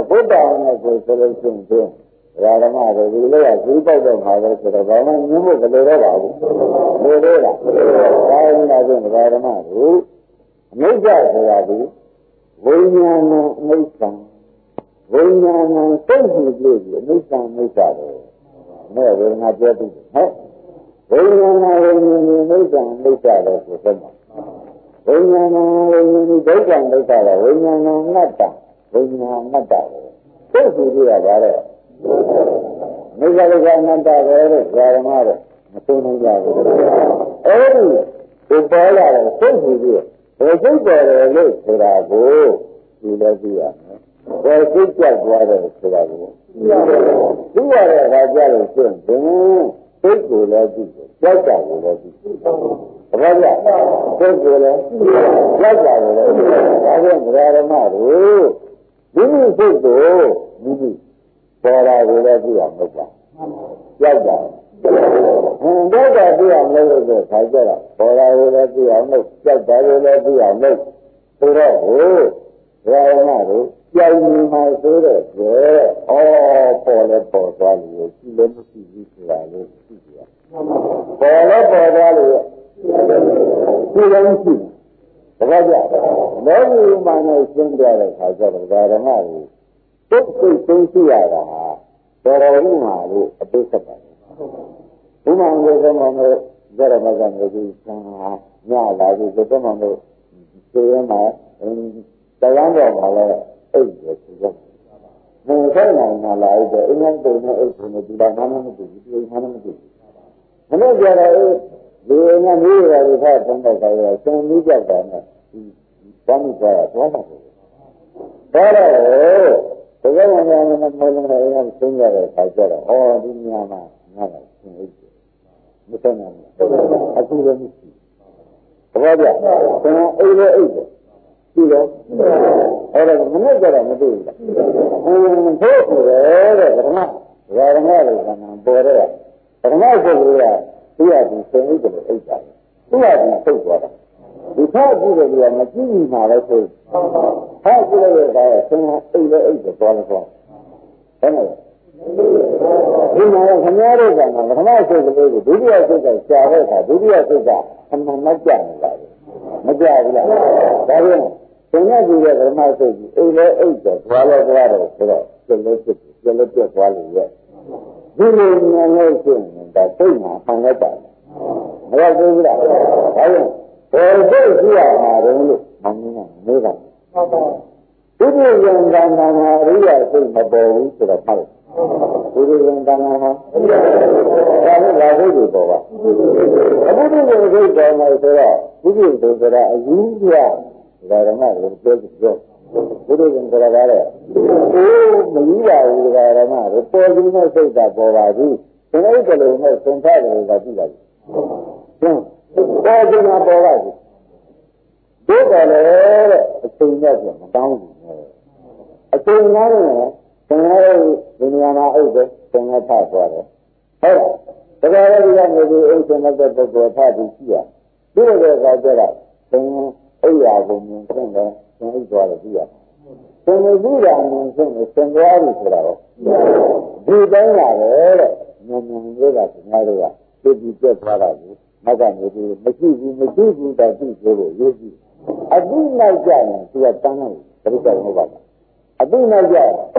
ဘုဒ္ဓနဲ့ကိုယ်ဆိုလို့ရှိရင်ရာဓမ္မတွေဒီလိုကဇီးပေါက်တော့မှာပဲဆိုတော့ဘာမှညှို့ဖို့မလိုတော့ပါဘူးလိုသေးလားဒါရင်တော့ရာဓမ္မတွေအနိစ္စဆိုတာဒီဝိညာဏအနိစ္စဝိညာဏစိတ်ကြည့်လို့ဒီအနိစ္စအနိစ္စပဲမဲ့ဝေဒနာပြောပြီးဟုတ်ဝိညာဏဝိညာဉ်အနိစ္စအနိစ္စလို့ဆိုတော့ဝိညာဏဝိညာဉ်ဒုက္ခဒုက္ခတော့ဝိညာဏအနတ္တဝိညာဏအနတ္တပဲစိတ်ကြည့်ရတာလေနိစ္စဒုက္ခအနတ္တပဲလို့ဇာရမတော့မသိနိုင်ကြဘူးအဲဒီဒီပေါ်လာတဲ့စိတ်ကြည့်ရဘယ်စိတ်ပေါ်တယ်လို့ဆိုတာကိုဒီလည်းသိရမယ်ဘယ်စိတ်ကြောက်သွားတယ်ဆိုတာကိုသိရတဲ့အခါကျလို့ရှင်းရင်စိတ်ကိုလည်းသိတယ်ကြောက်တာကိုလည်းသိတယ်ဘာလဲစိတ်ကိုလည်းကြောက်တာကိုလည်းသိတယ်ဒါကြောင့်ဓမ္မတို့မိမိစိတ်ကိုမိမိပေါ်လာကိုလည်းသိရမှာပါကြောက်တာဘုရားတရားမလို့ဆိုခါကြတာပေါ်လာကိုလည်းသိအောင်လို့ကြောက်တာကိုလည်းသိအောင်လို့ဆိုတော့ဟိုဓမ္မတို့ကြောက်နေမှဆိုတော့ကျဲပေါ်လဲပေါ်သွားလို့ရှိလည်းမရှိဘူးဆိုတာလေးသိကြပေါ်လဲပေါ်သွားလို့ရှိလည်းမရှိဘူးဒါကြလောကီမှာနဲ့ရှင်းပြတဲ့ခါကျတော့ဓမ္မတို့တုတ်စိတ်သိသိရတာဟာတော်တော်ဥမာလို့အပိသက်ပါတယ်ဥမာကိုသမ္မာတို့ကြရမှာကမျိုးကြီးဆန်းညလာပြီးသမ္မာတို့သိရမှာတရားတော်မှာလည်းအိတ်ရရှိတယ်။ဘယ်ဆိုင်မှာလာတဲ့အိမ်နဲ့တုံနဲ့အိတ်ကိုဒီလာမှမသိဘူးဒီမှမသိဘူး။မနေ့ကျတော့ဒီငါမျိုးရတွေထားတဲ့တော့ကရဆင်းပြီးကြတာနဲ့ဒီဘာမှကြရတော့မှာဘူး။ဒါတော့ဒီကနေ့များနဲ့မလုံးနဲ့အိမ်ကဆင်းရတဲ့ခါကျတော့ဒီညမှာငါကဆင်းအိတ်မဆင်းနိုင်ဘူး။အခုလည်းမရှိဘူး။ဘာကြ။ဆင်းအိတ်လည်းအိတ်တယ်ဒီလိုအဲ့ဒါမနဲ့ကြတော့မသိဘူးလားဟုတ်ဆိုတယ်တဲ့ဓမ္မလို့ကံပေါ်တဲ့ဓမ္မဆိုလို့ကသူရပြီးစိတ်အိတ်တယ်အိတ်တာသူရပြီးထုတ်သွားတာဒီဖတ်ကြည့်တယ်ကမကြည့်ဘူးမှာလည်းဆိုဖတ်ကြည့်တဲ့အခါဆင်းအိတ်လည်းအိတ်တယ်သွားလို့ဆိုအဲ့ဒါဒီမှာခင်ဗျားတို့ကပထမစိတ်ကလေးကိုဒုတိယစိတ်ကရှာတဲ့အခါဒုတိယစိတ်ကအမှန်မကြနေတာမကြဘူးလားဒါဖြင့်သင်္ကကြည့်တဲ့ဓမ္မစိတ်ကြီးအိလဲအိတ်တယ်သွားလဲသွားတယ်ဆိုတော့ကျက်လို့ပြတ်သွားလို့ရဲ့ဒီလိုဉာဏ်နဲ့ရှင်းတာစိတ်မှာမှန်လိုက်တာမရဘူးလားဒါဖြင့်ဘယ်စိတ်ရှိရမှာတုံးလို့မမင်းကမေးတာဒုတိယဉာဏ်ကံမှာအရိယာစိတ်မပေါ်ဘူးဆိုတော့ဟုတ်ဒုတိယဉာဏ်ကံမှာဒါလည်းလာစိတ်တွေပေါ်ပါအခုဒီလိုစိတ်ပေါ်မှာဆိုတော့ဒီလိုဆိုတာအယူပြဒါဓမ္မကိုပြောပြောဘုရားရှင်ကြတာလေမကြီးပါဘူးဒါဓမ္မကိုပေါ်ပြီးနဲ့စိတ်ကပေါ်ပါဘူးဒီလိုကလေးနဲ့သင်္ခါရတွေကကြည့်လိုက်ဟင်ပေါ်ပြီးမှပေါ်ပါဘူးဒုက္ခလည်းတဲ့အချိန်နဲ့ပြန်မတောင်းဘူးအချိန်နားနဲ့သင်္ခါရဒီနေရာမှာအိတ်တယ်သင်္ခါထသွားတယ်ဟုတ်လားဒါကြလည်းဒီကနေဒီအိတ်ရှင်တဲ့ပုဂ္ဂိုလ်ထပြီးရှိရဒီလိုတဲ့အခါကျတော့သင်အိယာကိုမြင်ခွင့်တယ်သင်အိတ်သွားတယ်ကြည့်ရသင်မြည်တာမြင်ခွင့်နဲ့သင်သွားပြီဆိုတာတော့ဒီတိုင်းလာပဲတဲ့ဉာဏ်လေးကဒီများတွေကသိပြီးပြတ်သွားတာကိုနောက်ကနေဒီမရှိဘူးတာသိဆိုလို့ရေးကြည့်အတိနောက်ကြရင်သူကတန်းလိုက်ပြိတ္တဟုတ်ပါလားအတိနောက်ကြလို့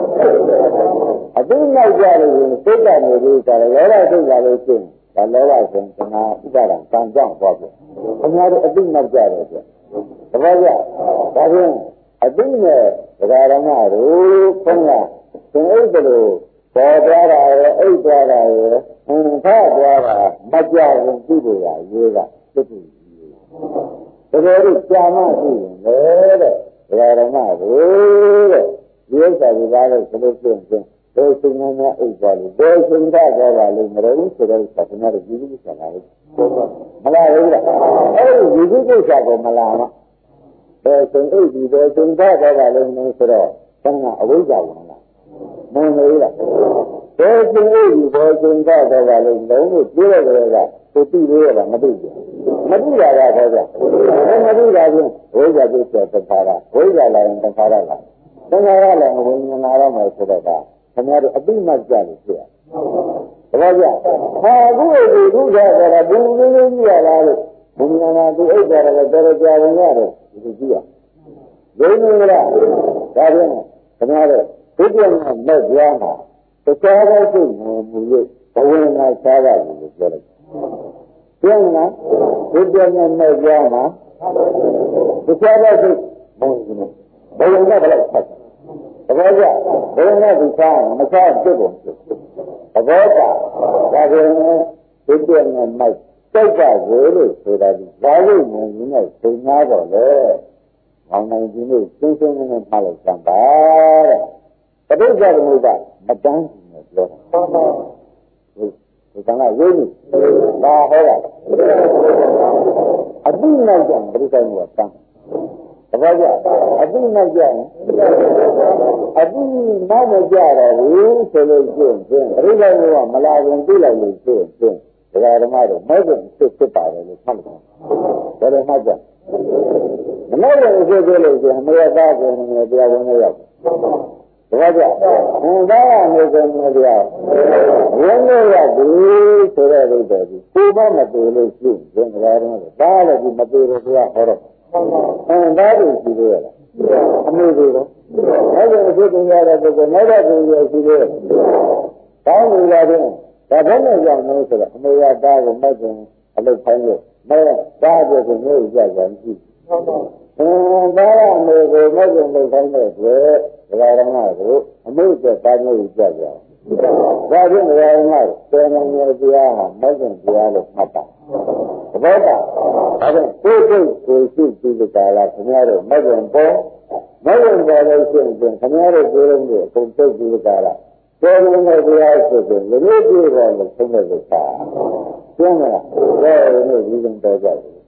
စိတ်ကနေပြီးကြတယ်လောဘစိတ်ကလေးရှင်းဒါလောဘဆိုရင်ကနာဥပါဒံကံကြောင့်သွားပြီခင်ဗျားတို့အတိနောက်ကြတယ်ဆိုတပည့်ကြဒါဖြင့်အတိနဲ့ဒကာရမတို့ခေါင်းကသင်အိတ်တို့ပေါ်သွားတာရဲ့အိတ်သွားတာရဲ့ဖတ်သွားတာမကြဘူးပြုလို့ရရေးကသိပြီတကယ်လို့ကြာမှရှိရင်လေတဲ့ဒကာရမတို့တဲ့ဒီဥစ္စာဒီကားလို့ဆိုလို့ရှိရင်ဘယ်စဉ်းများအိတ်သွားလို့ဘယ်စဉ်းစားသွားပါလိမ့်မလို့ဆိုတော့ဆက်နေတယ်ဒီလိုဆက်လာလို့မလားဘူးလားအဲ့ဒီဒီကိစ္စကိုမလားမဘယ်စဉ်အိတ်ဒီဘယ်စဉ်းစားသွားပါလိမ့်မလို့ဆိုတော့ဆန်းကအဝိဇ္ဇာဝင်လာမင်းလေးလားဘယ်စဉ်အိတ်ဒီဘယ်စဉ်းစားသွားပါလိမ့်လုံးလို့ပြောရတဲ့ကကိုသိသေးရတာမသိဘူးမသိတာကတော့ကြမသိတာချင်းဝိဇ္ဇာကိစ္စသဘာဝဝိဇ္ဇာလာရင်သဘာဝလာသင်္ခါရလည်းဝိညာဉ်လာတော့မယ်ဆိုတော့ခင်ဗျားတို့အတိမတ်ကြလို့ဖြစ်ရတပည့်ကြဟာအခုဒီခုကြတော့ဘူးလေးလေးကြည့်ရလားလို့ဘုရားနာသူအိတ်ကြတယ်တော်တော်ကြာဝင်ရတယ်ဒီကြည့်ရဒိဋ္ဌိကဒါဖြင့်ခင်ဗျားတို့ဒုတိယမဲ့ကြားမှာတခြားသောစိတ်မူ၍ဘဝနာစားရတယ်လို့ပြောလိုက်ပြောမလားဒုတိယမဲ့ကြားမှာတခြားသောစိတ်မူနေဘဝနာဘယ်လိုဆက်တပည့်ကြဘဝနာဒီစားမစားဖြစ်ကုန်သဘောကဒါဖြင့်ဒုတိယမဲ့စိတ်ကရေလို့ဆိုတာဒီဘာလို့မြင်နေသိညာတော့လေ။ဘောင်နိုင်ဒီနေ့ရှင်းရှင်းလင်းလင်းထားလိုက်စမ်းပါတဲ့။တပိဋကသမုပ္ပါမတန်းဘူးလို့ပြောတာ။ဒီကံကရေးနေ။ဒါဟဲ့လား။အတိနိုင်ကြပရိသတ်ကတန်း။တပည့်ကြအတိနိုင်ကြရင်အတိနောက်မကြတော့ဘူးဆိုလို့ရှိရင်ပရိသတ်ကမလာရင်ပြလိုက်လို့ရှိရင်ဒကာဓမ္မတို့မဲ့ကိုဖြစ်ပါတယ်လို့မှတ်လို့ဘယ်လိုမှတ်ကြမမဲ့ကိုဖြစ်ဖြစ်လို့ဆိုရင်မရသားကိုနေတရားဝင်ရောက်ဒကာကြဘုရားကနေကိုနေတရားဝင်ရောက်ပြီဆိုတဲ့ဥစ္စာကြီးကိုမမတူလို့ရှိရင်ဒကာဓမ္မတို့ဒါလည်းဒီမတူတဲ့တရားဟောတော့ဒါတို့ရှိသေးရလားအမှုတွေတော့အဲ့ဒီအဖြစ်တင်ရတဲ့ပုဂ္ဂိုလ်နောက်တော့သူရရှိသေးတယ်တောင်းလို့ရတယ်ဒါဘယ်နဲ့ကြောင့်လဲဆိုတော့အမေရသားကိုမဲ့ခင်အလုပ်ခိုင်းလို့မဲ့သားအတွက်ကိုမျိုးကြကြမရှိဘူးသားရအမေကိုမဲ့ခင်လုပ်ခိုင်းတဲ့အတွက်ဒကာရမကိုအမေကသားမျိုးကြကြဒါဖြင့်ဒကာရမတေနမေတရားဟာမဲ့ခင်တရားလို့မှတ်တာသဘောကဒါဖြင့်ကိုယ်ကိုရှိပြီးကြလားခင်ဗျားတို့မဲ့ခင်ပေါ်မဲ့ခင်ပေါ်လို့ရှိရင်ခင်ဗျားတို့ကိုယ်လုံးကိုအကုန်သိပြီးကြလားကျေးဇူးနဲ့တရားဆိုရင်လူမျိုးပြေပေါ်လို့ဆုံးတဲ့ကိစ္စကျင်းလားဘယ်လိုဒီလိုတော့ကြတယ်